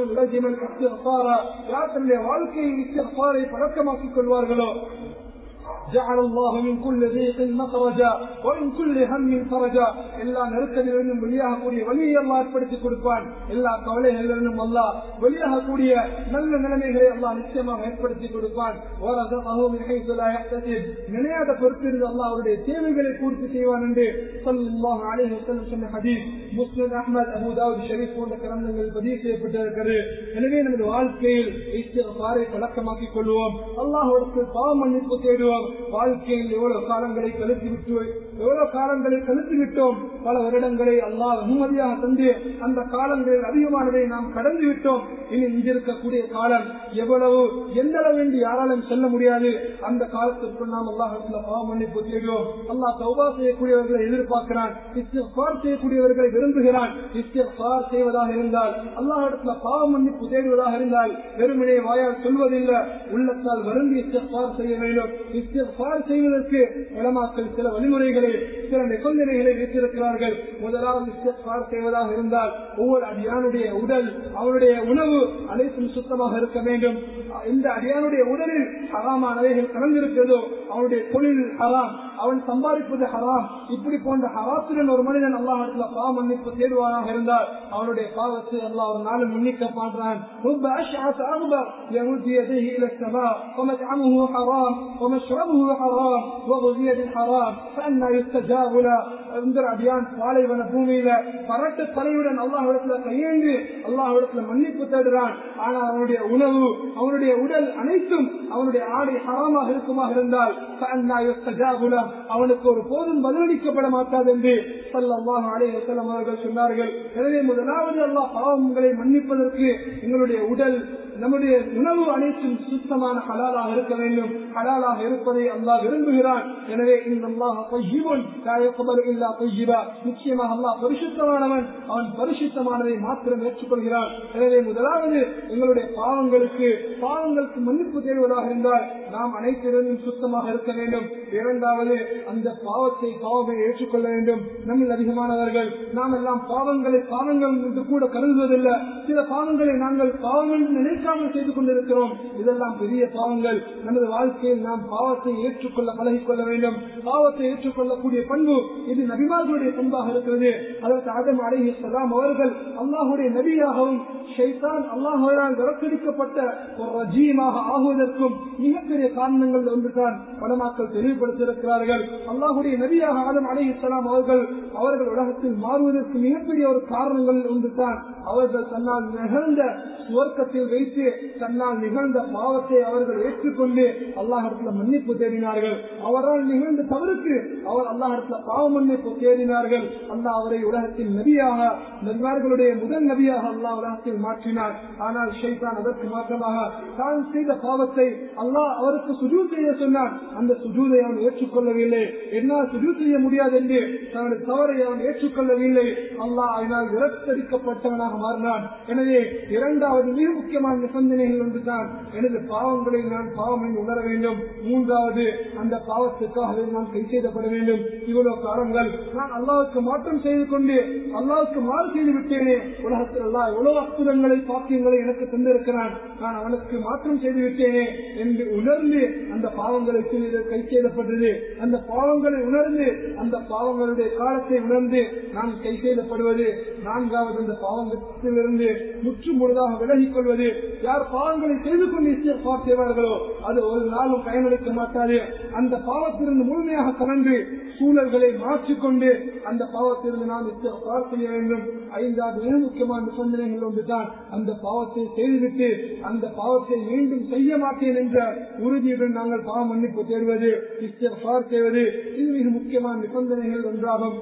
யார் தன்னுடைய வாழ்க்கையில் இஸ்திக்ஃபாரை பழக்கமாக்கிக் கொள்வார்களோ, جعل الله من كل ضيق مخرجا ومن كل هم فرجا. எல்லா நெருக்கடிகளிலும் வெளியாகக்கூடிய வழியை அல்லாஹ் ஏற்படுத்தி கொடுப்பான். எல்லா கவலைகளிலும் அல்லாஹ் வெளியாகக்கூடிய நல்ல நிலைமைகளை அல்லாஹ் நிச்சயமாக ஏற்படுத்தி கொடுப்பான். நினையாத பொறுப்பிருந்து அல்லாஹ் அவருடைய தேவைகளை பூர்த்தி செய்வான் என்று ஸல்லல்லாஹு அலைஹி வஸல்லம் சொன்ன ஹதீஸ் Muslim, Ahmad, Abu Dawood Sharif போன்ற கிரந்தங்கள் பதிவு செய்யப்பட்டிருக்கிறது. எனவே நமது வாழ்க்கையில் இஸ்திக்ஃபாரை பழக்கமாக்கிக் கொள்வோம். அல்லாஹ்விடத்தில் பாவ மன்னிப்பு தேடுவோம். வாழ்க்கையில் எவ்வளவு காலங்களை கழித்து விட்டோம். பல வருடங்களை அல்லாஹ் வெகுமதியாக தந்து அந்த காலங்களில் அதிகமானதை நாம் கடந்து விட்டோம். இனி இங்கிருக்கக்கூடிய காலம் எவ்வளவு, எந்த அளவு என்று யாராலும் சொல்ல முடியாது. அந்த காலத்திற்கு நாம் அல்லாஹ்விடத்தில் பாவ மன்னிப்பு தேடுவோம். அல்லாஹ் தௌபா செய்யக்கூடியவர்களை எதிர்பார்க்கிறான். இஸ்திக்ஃபார் செய்யக்கூடியவர்களை விரும்புகிறான். இஸ்திக்ஃபார் செய்வதாக இருந்தால், அல்லாஹ்விடத்தில் பாவ மன்னிப்பு தேடுவதாக இருந்தால், வெறுமனே வாயால் சொல்வதில்லை, உள்ளத்தால் வருந்தி இஸ்திக்ஃபார் செய்ய வேண்டும். இஸ்திக்ஃபார் செய்வதற்கு உலமாக்கள் சில வழிமுறைகளை, சில நிபந்தனைகளை வைத்திருக்கிறார்கள். முதலாவது, இஸ்திக்ஃபார் செய்வதாக இருந்தால் ஒவ்வொரு அடியானுடைய உடல், அவனுடைய உணவு அனைத்தும் சுத்தமாக இருக்க வேண்டும். இந்த அடியானுடைய உடலில் ஹராமானவைகள் கலந்திருக்கிறதோ, அவனுடைய தொழில் ஹராம், அவன் சம்பாதிப்பது ஹராம், இப்படி போன்ற ஹராத்துடன் ஒரு மனிதன் அல்லாஹ்விடத்தில் பாவ மன்னிப்பு தேடுவானாக இருந்தால் அவனுடைய பாவத்தை அல்லாஹ் ஒரு நாள் மன்னிக்க மாட்டான். பாலைவன பூமியில பரட்டு தலையுடன் அல்லாஹ்விடத்துல கையேந்து அல்லாஹ்விடத்துல மன்னிப்பு தேடுறான். ஆனால் அவனுடைய உணவு, அவனுடைய உடல் அனைத்தும், அவனுடைய ஆடை ஹராமாக இருக்குமாக இருந்தால் அவனுக்கு ஒரு போதும் பதிலளிக்கப்பட மாட்டாது என்று ஸல்லல்லாஹு அலைஹி வஸல்லம் அவர்கள் சொன்னார்கள். எனவே முதலாவது அல்லாஹ் பாவங்களை மன்னிப்பதற்கு எங்களுடைய உடல், நம்முடைய உணவு அனைத்தும் சுத்தமான ஹலாலாக இருக்க வேண்டும். ஹலாலாக இருப்பதை அல்லாஹ் விரும்புகிறான். எனவே நிச்சயமாக அல்லாஹ் பரிசுத்தமானவன், அவன் பரிசுத்தமானதை மாத்திரம் ஏற்றுக்கொள்கிறான். எனவே முதலாவது எங்களுடைய பாவங்களுக்கு மன்னிப்பு தேடுவதாக இருந்தால் நாம் அனைத்திலும் சுத்தமாக இருக்க வேண்டும். இரண்டாவது, அந்த பாவத்தை ஏற்றுக்கொள்ள வேண்டும். நம்மில் அதிகமானவர்கள் நாம் எல்லாம் பாவங்கள் என்று கூட கருதுவதில்லை. சில பாவங்களை நாங்கள் பாவம் என்று நினைக்காமல் செய்து கொண்டிருக்கிறோம். இதெல்லாம் பெரிய பாவங்கள். நமது வாழ்க்கையில் நாம் பாவத்தை ஏற்றுக்கொள்ள பழகிக்கொள்ள வேண்டும். பாவத்தை ஏற்றுக்கொள்ளக்கூடிய பண்பு இது நபிமார்களுடைய பண்பாக இருக்கிறது. அதற்கு ஆதம் அலைஹிஸ்ஸலாம் அவர்கள் அல்லாஹுடைய நபியாகவும், ஷைத்தான் அல்லாஹுவால் விரட்டடிக்கப்பட்ட ஒரு ரஜீமாக ஆகுவதற்கும் மிகப்பெரிய காரணங்கள் ஒன்றுதான் பலமாக்கள் தெளிவுபடுத்தியிருக்கிறார்கள். அல்லாஹுடைய நபியாக ஆதம் அலைஹிஸ்ஸலாம் அவர்கள் உலகத்தில் மாறுவதற்கு மிகப்பெரிய ஒரு காரணங்கள் ஒன்றுதான் அவர்கள் தன்னால் நிகழ்ந்த சுவர்க்கத்தில் வைத்து தன்னால் நிகழ்ந்த பாவத்தை அவர்கள் ஏற்றுக்கொண்டு அல்லாஹ்விடத்தில் மன்னிப்பு தேடினார்கள். அவரால் நிகழ்ந்த தவறுக்கு அவர் அல்லாஹ்விடத்தில் பாவ மன்னிப்பு தேடினார்கள். அல்லாஹ் அவரை உலகத்தில் நபியாக, நபிமார்களுடைய முதல் நபியாக அல்லாஹ் உலகத்தில் மாற்றினார். ஆனால் ஷைத்தான் அதற்கு மாற்றமாக தான் செய்த பாவத்தை அல்லாஹ் அவருக்கு சுஜூத் செய்ய சொன்னான். அந்த சுஜூதை அவன் ஏற்றுக்கொள்ளவில்லை. என்னால் சுஜூத் செய்ய முடியாது என்று தன்னுடைய தவறை அவன் ஏற்றுக்கொள்ளவில்லை. அல்லாஹ் அதனால் விரட்டடிக்கப்பட்டவனாக மாறினான். எனவே இரண்டாவது மிக முக்கியமான நிபந்தனைகள் ஒன்றுதான் எனது பாவங்களை நான் பாவம் என்று உணர வேண்டும். மூன்றாவது, அந்த பாவத்துக்காக நான் கை செய்தப்பட வேண்டும். இவ்வளவு காலங்கள் நான் அல்லாஹ்வுக்கு மாற்றம் செய்து கொண்டு அல்லாஹ்வுக்கு மாறு செய்து விட்டேனே. உலகத்தில் அல்லாஹ் எவ்வளவு அற்புதங்களை, பாக்கியங்களை எனக்கு தந்திருக்கிறான். நான் அவனுக்கு மாற்றம் செய்து விட்டேனே. என்று உணர்ந்து அந்த பாவங்களை கை செய்யப்பட்டது. அந்த பாவங்களை உணர்ந்து அந்த பாவங்களுடைய காலத்தை உணர்ந்து நாம் கை செய்யப்படுவது. நான்காவது, அந்த பாவத்திலிருந்து முற்று முழுதாக விலகிக் கொள்வது. யார் பாவங்களை செய்து கொண்டு இஸ்திக்ஃபார் செய்வார்களோ அது ஒரு நாளும் பயனளிக்க மாட்டாது. அந்த பாவத்திலிருந்து முழுமையாக கலந்து சூழல்களை மாற்றிக்கொண்டு அந்த பாவத்திலிருந்து நாம் இஸ்திக்ஃபார் செய்ய வேண்டும். ஐந்தாவது மிக முக்கியமான நிபந்தனைகள் ஒன்றுதான், அந்த பாவத்தை செய்துவிட்டு அந்த பாவத்தை மீண்டும் செய்ய மாட்டேன் என்ற உறுதியுடன் நாங்கள் பாவ மன்னிப்பு தேடுவது, இஸ்திக்ஃபார் செய்வது. இது மிக முக்கியமான நிபந்தனைகள் ஒன்றாகும்.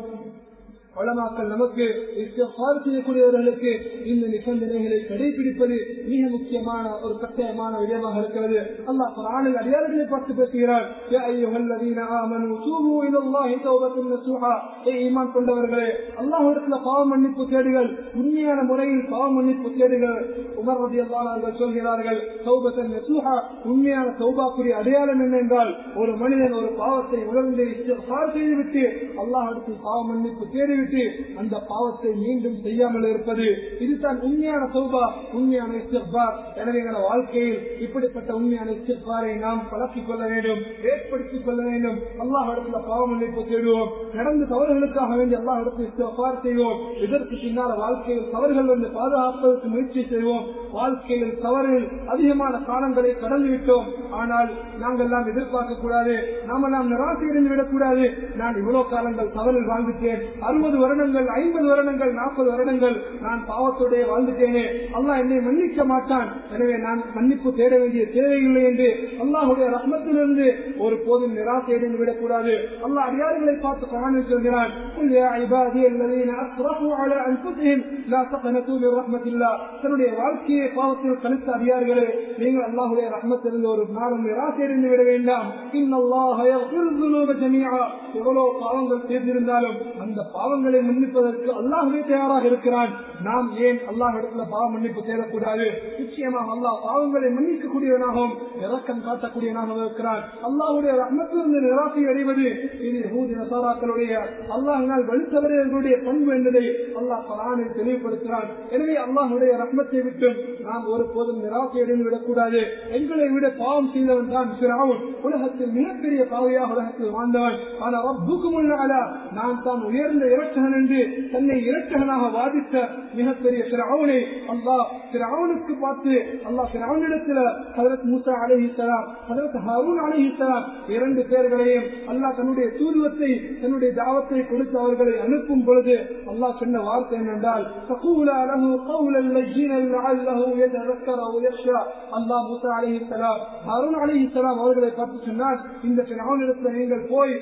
உலமாக்கள் நமக்கு இஸ்திக்ஃபார் செய்யக்கூடியவர்களுக்கு இந்த நிபந்தனைகளை கடைபிடிப்பது மிக முக்கியமான ஒரு கட்டாயமான விடயமாக இருக்கிறது. அல்லாஹ் குர்ஆனில் அடியார்களை பார்த்து பேசுகிறார், யா அய்யுஹல்லதீன ஆமனூ தூபூ இலல்லாஹி தௌபத்தன் நஸூஹா. ஈமான் கொண்டவர்களே, அல்லாஹ்விடத்தில் பாவ மன்னிப்பு தேடுங்கள், உண்மையான முறையில் பாவ மன்னிப்பு தேடுங்கள். உமர் ரலியல்லாஹு அன்ஹு அவர்கள் சொல்கிறார்கள், தௌபத்தன் நஸூஹா, உண்மையான தௌபாக்குரிய அடையாளம் என்ன என்றால், ஒரு மனிதன் ஒரு பாவத்தை உணர்ந்து இஸ்திக்ஃபார் செய்துவிட்டு அல்லாஹ்விடத்தில் பாவ மன்னிப்பு தேடி அந்த பாவத்தை மீண்டும் செய்யாமல் இருப்பது. இதுதான் உண்மையான தௌபா, உண்மையான இஸ்திக்ஃபார். எனவே எங்கள் வாழ்க்கையில் இப்படிப்பட்ட உண்மையான இஸ்திக்ஃபாரை நாம் பழக்கிக் கொள்ள வேண்டும், ஏற்படுத்திக் கொள்ள வேண்டும். அல்லாஹ்விடத்தில் பாவ மன்னிப்பு தேடுவோம். நடந்த தவறுகளுக்காக வேண்டி அல்லாஹ்விடத்தில் இஸ்திக்ஃபார் செய்வோம். இதற்கு பின்னால் வாழ்க்கையில் தவறுகள் வந்து பாதுகாப்பதற்கு முயற்சி செய்வோம். வாழ்க்கையில் தவறில் அதிகமான காலங்களை கடந்து விட்டோம். ஆனால் நாங்கள் எல்லாம் எதிர்பார்க்க கூடாது, நாம நாம் நிராசையடைந்து விடக்கூடாது. நான் இவ்வளவு காலங்கள் தவறில் வாழ்ந்துட்டேன், 60 வருடங்கள், 50 வருடங்கள், 40 வருடங்கள் நான் பாவத்தோடைய வாழ்ந்துட்டேனே, அல்லாஹ் என்னை மன்னிக்க மாட்டான், எனவே நான் மன்னிப்பு தேட வேண்டிய தேவையில்லை என்று அல்லாஹுடைய ரஹ்மத்திலிருந்து ஒரு போதும் நிராசையடைந்து விடக்கூடாது. அல்லாஹ் அடியார்களை பார்த்து குர்ஆனில் சொல்கிறான், குல் யா இபாதி அல்லதீன அஸ்ரஃபு அலா அன்ஃபுஸிஹிம் லா தக்னது மின் ரஹ்மத்தில்லாஹ். தன்னுடைய வாழ்க்கையை பாவத்தில் கழித்த அடியார்களே, நீங்கள் அல்லாஹுடைய ரஹ்மத்திலிருந்து ஒரு நாளும் நிராசையடைந்து விட வேண்டாம். இன்னல்லாஹ யக்ஃபிரு ذுனூப ஜமீஆ. எவ்வளவு பாவங்கள் செய்திருந்தாலும் அந்த பாவங்களை மன்னிப்பதற்கு அல்லாஹ்வே தயாராக இருக்கிறான். நாம் ஏன் அல்லாஹ்விடத்தில் பாவ மன்னிப்பு தேடக்கூடாது? நிச்சயமாக அல்லாஹ் பாவங்களை மன்னிக்கக்கூடியவனாகவும் இரக்கம் காட்டக்கூடியவனாகவும் இருக்கிறான். அல்லாஹ்வுடைய ரஹ்மத்திலிருந்து நிராசை அடைவது இது யஹூதி நஸாராக்களுடைய அல்லாஹ்வினால் வழித்தவர்களுடைய பண்பு என்பதை அல்லாஹ் குர்ஆனில் தெளிவுபடுத்துகிறான். எனவே அல்லாஹ்வுடைய ரஹ்மத்தை விட்டு நாம் ஒருபோதும் நிராசை அடைந்து விடக்கூடாது. எங்களை விட பாவம் செய்தவன் தான் ஃபிரௌன். உலகத்தில் மிகப்பெரிய பாவியாக உலகத்தில் வாழ்ந்தவன். ஆனால் ரப்புக்குமுல் அலா, நான் தான் உயர்ந்த இரட்சகன் என்று தன்னை இரட்சகனாக வாதித்த மிகப்பெரிய ஃபிரௌனை அல்லாஹ் ஃபிரௌனுக்கு பார்த்து அல்லாஹ் ஃபிரௌனிடத்தில் ஹஜ்ரத் மூசா அலைஹிஸ்ஸலாம், ஹஜ்ரத் ஹாரூன் அலைஹிஸ்ஸலாம் இரண்டு பேர்களையும் அல்லாஹ் தன்னுடைய தூதுவத்தை, தன்னுடைய தாவத்தை கொடுத்து அவர்களை அனுப்பும் பொழுது அல்லாஹ் சொன்ன வார்த்தை என்னென்றால், ஃபகூலா லஹு கௌலன் லய்யினன் லஅல்லஹு யதذكر أو يخشى. அல்லாஹ் மூசா அலைஹிஸ்ஸலாம், ஹாரூன் அலைஹிஸ்ஸலாம் அவர்களை பார்த்து சொன்னார், இந்த ஃபிரௌனிடத்தில் நீங்கள் போய்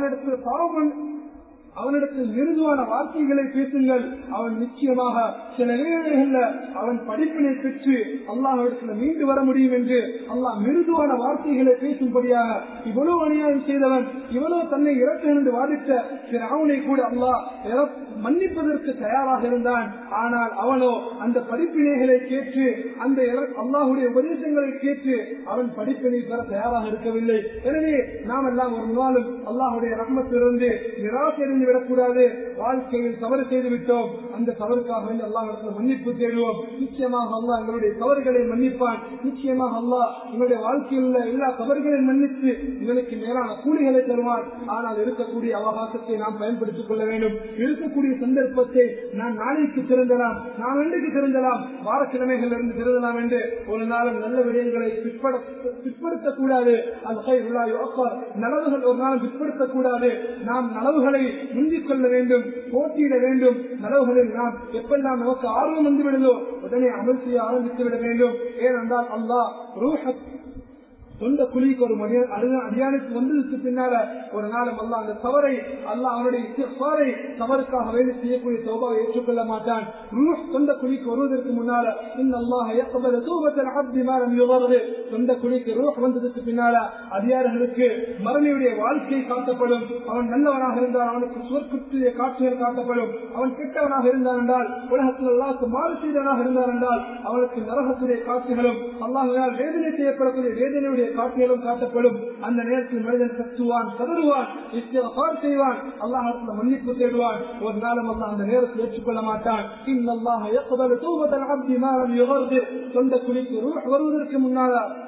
அவனிடத்தில் மிருதுவான வார்த்தைகளை பேசுங்கள். அவன் நிச்சயமாக சில வேளைகள்ல அவன் படிப்பினை பெற்று அல்லாஹ்விடத்தில் மீண்டு வர முடியும் என்று அல்லாஹ் மிருதுவான வார்த்தைகளை பேசும்படியாக இவ்வளவு அநியாயம் செய்தவன், இவ்வளவு தன்னை இரட்சகன் என்று வாதித்த ஃபிரௌனை கூட அல்லாஹ் மன்னிப்பதற்கு தயாராக இருந்தான். ஆனால் அவனோ அந்த படிப்பினைகளை கேட்டு, அந்த அல்லாஹுடைய உபதேசங்களை கேட்டு அவன் படிப்பினை பெற தயாராக இருக்கவில்லை. எனவே நாம் எல்லாம் ஒரு நாளும் அல்லாஹுடைய ரஹ்மத்திலிருந்து நிராசை விடக்கூடாது. வாழ்க்கையில் தவறு செய்து விட்டோம், அந்த தவறுக்காக வேண்டி அல்லாஹ்விடத்தில் மன்னிப்பு தேடுவோம். நிச்சயமாக அல்லாஹ் எங்களுடைய தவறுகளை மன்னிப்பான். நிச்சயமாக அல்லாஹ் எங்களுடைய வாழ்க்கையில் உள்ள எல்லா தவறுகளையும் மன்னித்து எங்களுக்கு மேலான கூலிகளை தருவான். ஆனால் இருக்கக்கூடிய அவகாசத்தை நாம் பயன்படுத்திக் கொள்ள வேண்டும். இருக்கக்கூடிய சந்தர்ப்பத்தை நான் நாளைக்கு திறந்தலாம், நான் இன்றைக்கு திறந்தலாம், வாரக்கிழமைகள் இருந்து திறந்தலாம் என்று ஒரு நாளும் நல்ல விடயங்களை பிற்படுத்தக்கூடாது. நலவுகள் ஒரு நாளும் பிற்படுத்தக்கூடாது. நாம் நலவுகளை முந்திக் கொள்ள வேண்டும், போட்டியிட வேண்டும். நலவுகளில் நாம் எப்பெல்லாம் நமக்கு ஆர்வம் வந்துவிடுதோ உடனே அமல் செய்ய ஆரம்பித்து விட வேண்டும். ஏனென்றால் அல்லாஹ் சொந்த குழிக்கு ஒரு அடியானுக்கு வந்ததுக்கு பின்னால ஒரு நாளும் அல்லாஹ் அந்த தவறை, அல்லாஹ் அவனுடைய இஸ்திக்ஃபாரை தவறுக்காக வேண்டி செய்யக்கூடிய தௌபாவை ஏற்றுக்கொள்ள மாட்டான். ரூஹ் சொந்த குழிக்கு வருவதற்கு முன்னால இன்னல்லாஹ யக்பலு தௌபத்தல் அப்தி மா லம் யுகர்ரு, சொந்த குழிக்கு ரூஹ் வந்ததுக்கு பின்னால அடியார்களுக்கு மறுமையுடைய வாழ்க்கை காட்டப்படும். அவன் நல்லவனாக இருந்தால் அவனுக்கு சுவர்க்கத்துடைய காட்சிகள் காட்டப்படும். அவன் கெட்டவனாக இருந்தான் என்றால், உலகத்தில் அல்லாஹ்வுக்கு மாறு செய்தவனாக இருந்தான் என்றால் அவனுக்கு நரகத்துடைய காட்சிகளும் அல்லாஹ்வினால் வேதனை செய்யப்படக்கூடிய வேதனையுடைய காட்சிகளும் காட்டப்படும். அந்த நேரத்தில் மனிதன் கத்துவான், கதறுவான், இஸ்திக்ஃபார் செய்வான், அல்லாஹ்விடத்தில் மன்னிப்பு தேடுவான். ஒரு நாளும் அல்லாஹ் அந்த நேரத்தில் ஏற்றுக்கொள்ள மாட்டான். இன்னல்லாஹ யக்பலு தௌபத்தல் அப்தி மா லம் யுகர்ரு, சொந்த குழிக்கு ரூஹ் வருவதற்கு முன்னால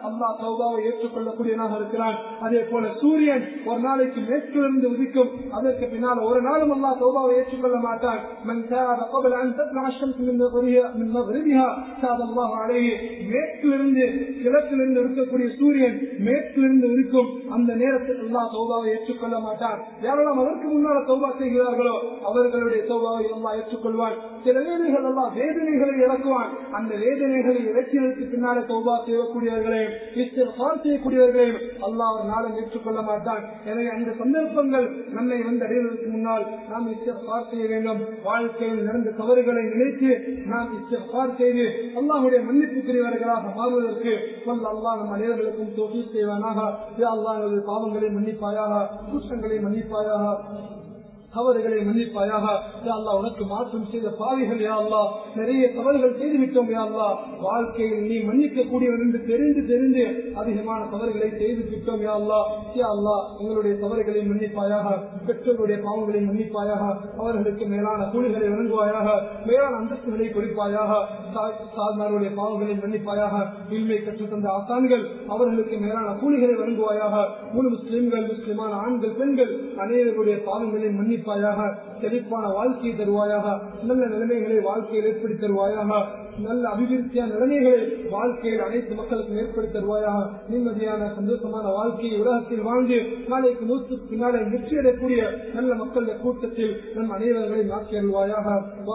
அல்லாஹ் தௌபாவை ஏற்றுக்கொள்ளக்கூடியவனாக இருக்கிறான். அதே போல சூரியன் ஒரு நாளைக்கு மேற்கிலிருந்து உதிக்கும், அதற்கு பின்னால் ஒரு நாளும் அல்லாஹ் தௌபாவை ஏற்றுக்கொள்ள மாட்டான். மேற்கிலிருந்து கிழக்கிலிருந்து இருக்கக்கூடிய சூரியன் மேற்கிலிருந்து உதிக்கும் அந்த நேரத்தில் அல்லாஹ் தௌபாவை ஏற்றுக்கொள்ள மாட்டான். யாரெல்லாம் அதற்கு முன்னால் தௌபா செய்கிறார்களோ அவர்களுடைய தௌபாவை அல்லாஹ் ஏற்றுக்கொள்வான். சில வேதனைகள் அல்லாஹ் வேதனைகளை இறக்குவான். அந்த வேதனைகளை இறக்கியதற்கு பின்னாலே தௌபா செய்யக்கூடியவர்களையும் இஸ்திக்ஃபார் செய்யக்கூடியவர்களையும் அல்லாஹ் ஒரு நாளும் ஏற்றுக்கொள்ள மாட்டான். எனவே அந்த சந்தர்ப்பங்கள் நம்மை வந்து அடைவதற்கு முன்னால் நாம் இஸ்திக்ஃபார் செய்ய வேண்டும். வாழ்க்கையில் நடந்த தவறுகளை நினைத்து நாம் இஸ்திக்ஃபார் செய்து அல்லாஹ்வுடைய மன்னிப்புக்குரியவர்களாக மாறுவதற்கு அல்லாஹ் நம் அனைவர்களுக்கும் தௌஃபீக் செய்வானாக. யா அல்லாஹ் எங்களுடைய பாவங்களை மன்னிப்பாயாக, குற்றங்களை மன்னிப்பாயாக, தவறுகளை மன்னிப்பாயாக. யா அல்லாஹ் உனக்கு மாற்றம் செய்த பாவிகள் யா அல்லாஹ் நிறைய தவறுகள் செய்துவிட்டோம் யா அல்லாஹ். வாழ்க்கையில் நீ மன்னிக்க கூடியவன் என்று தெரிந்து அதிகமான தவறுகளை செய்துவிட்டோம் யா அல்லாஹ். யா அல்லாஹ் எங்களுடைய தவறுகளை மன்னிப்பாயாக, பெற்றோருடைய பாவங்களை மன்னிப்பாயாக, அவர்களுக்கு மேலான கூலிகளை வழங்குவாயாக, மேலான அந்தஸ்துகளை கொடுப்பாயாக, சாதாரண பாவங்களை மன்னிப்பாயாக, இல்மை கற்றுத் தந்த ஆசான்கள் அவர்களுக்கு மேலான கூலிகளை வழங்குவாயாக. முழு முஸ்லிம்கள் முஸ்லிமான ஆண்கள் பெண்கள் அனைவருடைய பாவங்களை மன்னிப்பாயாக. செழிப்பான வாழ்க்கையை தருவாயாக, நல்ல நிலைமைகளை வாழ்க்கையில் ஏற்படுத்தி தருவாயாக, நல்ல அபிவிருத்தியான நிலைமைகளை வாழ்க்கையில் அனைத்து மக்களுக்கும் ஏற்படுத்தி தருவாயாக. நிம்மதியான சந்தோஷமான வாழ்க்கையை உலகத்தில் வாழ்ந்து நாளைக்கு நூற்றுக்கு பின்னாலே வெற்றியடையக்கூடிய நல்ல மக்களுடைய கூட்டத்தில் நம் அனைவர்களை மாற்றி அருள்வாயாக.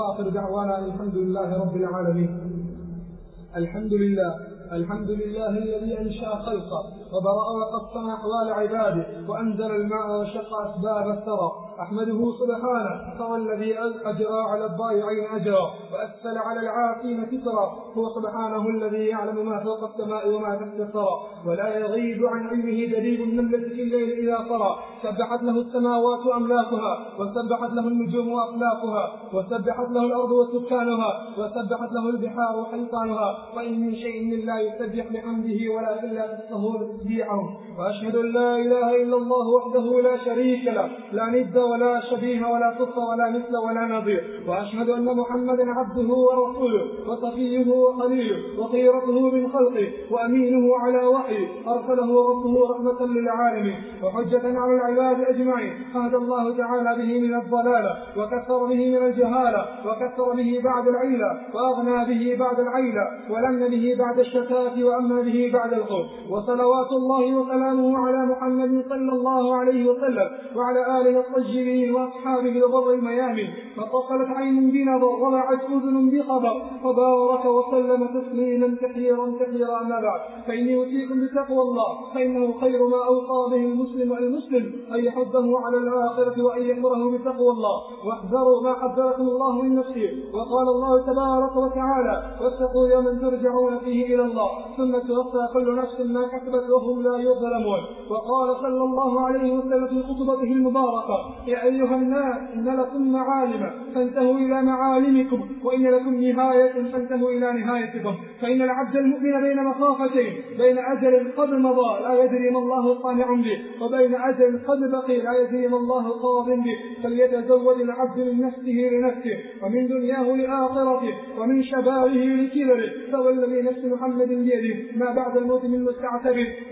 الحمد لله الذي أنشأ خلقه وبرأ وقسم أحوال عباده وأنزل الماء وشق أسباب الثرى. أحمده سبحانه هو الذي أجرى على الضائعين أجرا وأسفل على العاصين سترا. هو سبحانه الذي يعلم ما فوق السماء وما تحت الثرى ولا يغيب عن علمه دبيب النملة في الليل إذا طرى. سبحت له السماوات وأملاكها وسبحت له النجوم وأفلاكها وسبحت له الأرض وسكانها وسبحت له البحار وحيطانها وإن من شيء إلا يسبح بحمده ولا إلا تسهل تسبيحهم. وأشهد أن لا إله إلا الله وحده لا شريك له لا ند ولا شبيه ولا كفر ولا مثل ولا نظير. وأشهد أن محمدا عبده ورسوله وصفيه وخليله وخيرته من خلقه وأمينه على وحيه أرسله ربه رحمة للعالمين وحجة على العباد أجمعين. هدى الله تعالى به من الضلالة وكثر به من الجهالة وكثر به بعد العيلة وأغنى به بعد العيلة ولم به بعد الشتات وأما به بعد الخوف. وصلوات الله وسلامه على محمد صلى الله عليه وسلم وعلى آله الطيبين وأصحابه الغر الميامين. فطقلت عين بنظر وضعت أذن بخبر فبارك وسلم تسليما كثيرا أما بعد. فإني أوصيكم بتقوى الله فإنه خير ما أوصى به المسلم أن يحثه على الآخرة وأن يأمره بتقوى الله. واحذروا ما حذركم الله من نفسه. وقال الله تبارك وتعالى واتقوا يوما ترجعون فيه إلى الله ثم توفى كل نفس ما كسبت وهم لا يظلمون. وقال صلى الله عليه وسلم في خطبته المباركة يا أيها الناس إن لكم معالم فانتهوا إلى معالمكم وإن لكم نهاية فانتهوا إلى نهايتكم. فإن العبد المؤمن بين مخافتين بين أجل قد مضى لا يدري ما الله صانع به وبين أجل قد بقي لا يدري ما الله قاض به. فليتزود العبد من نفسه لنفسه ومن دنياه لآخرته ومن شبابه لكبره. فوالذي نفس محمد بيده ما بعد الموت من مستعتب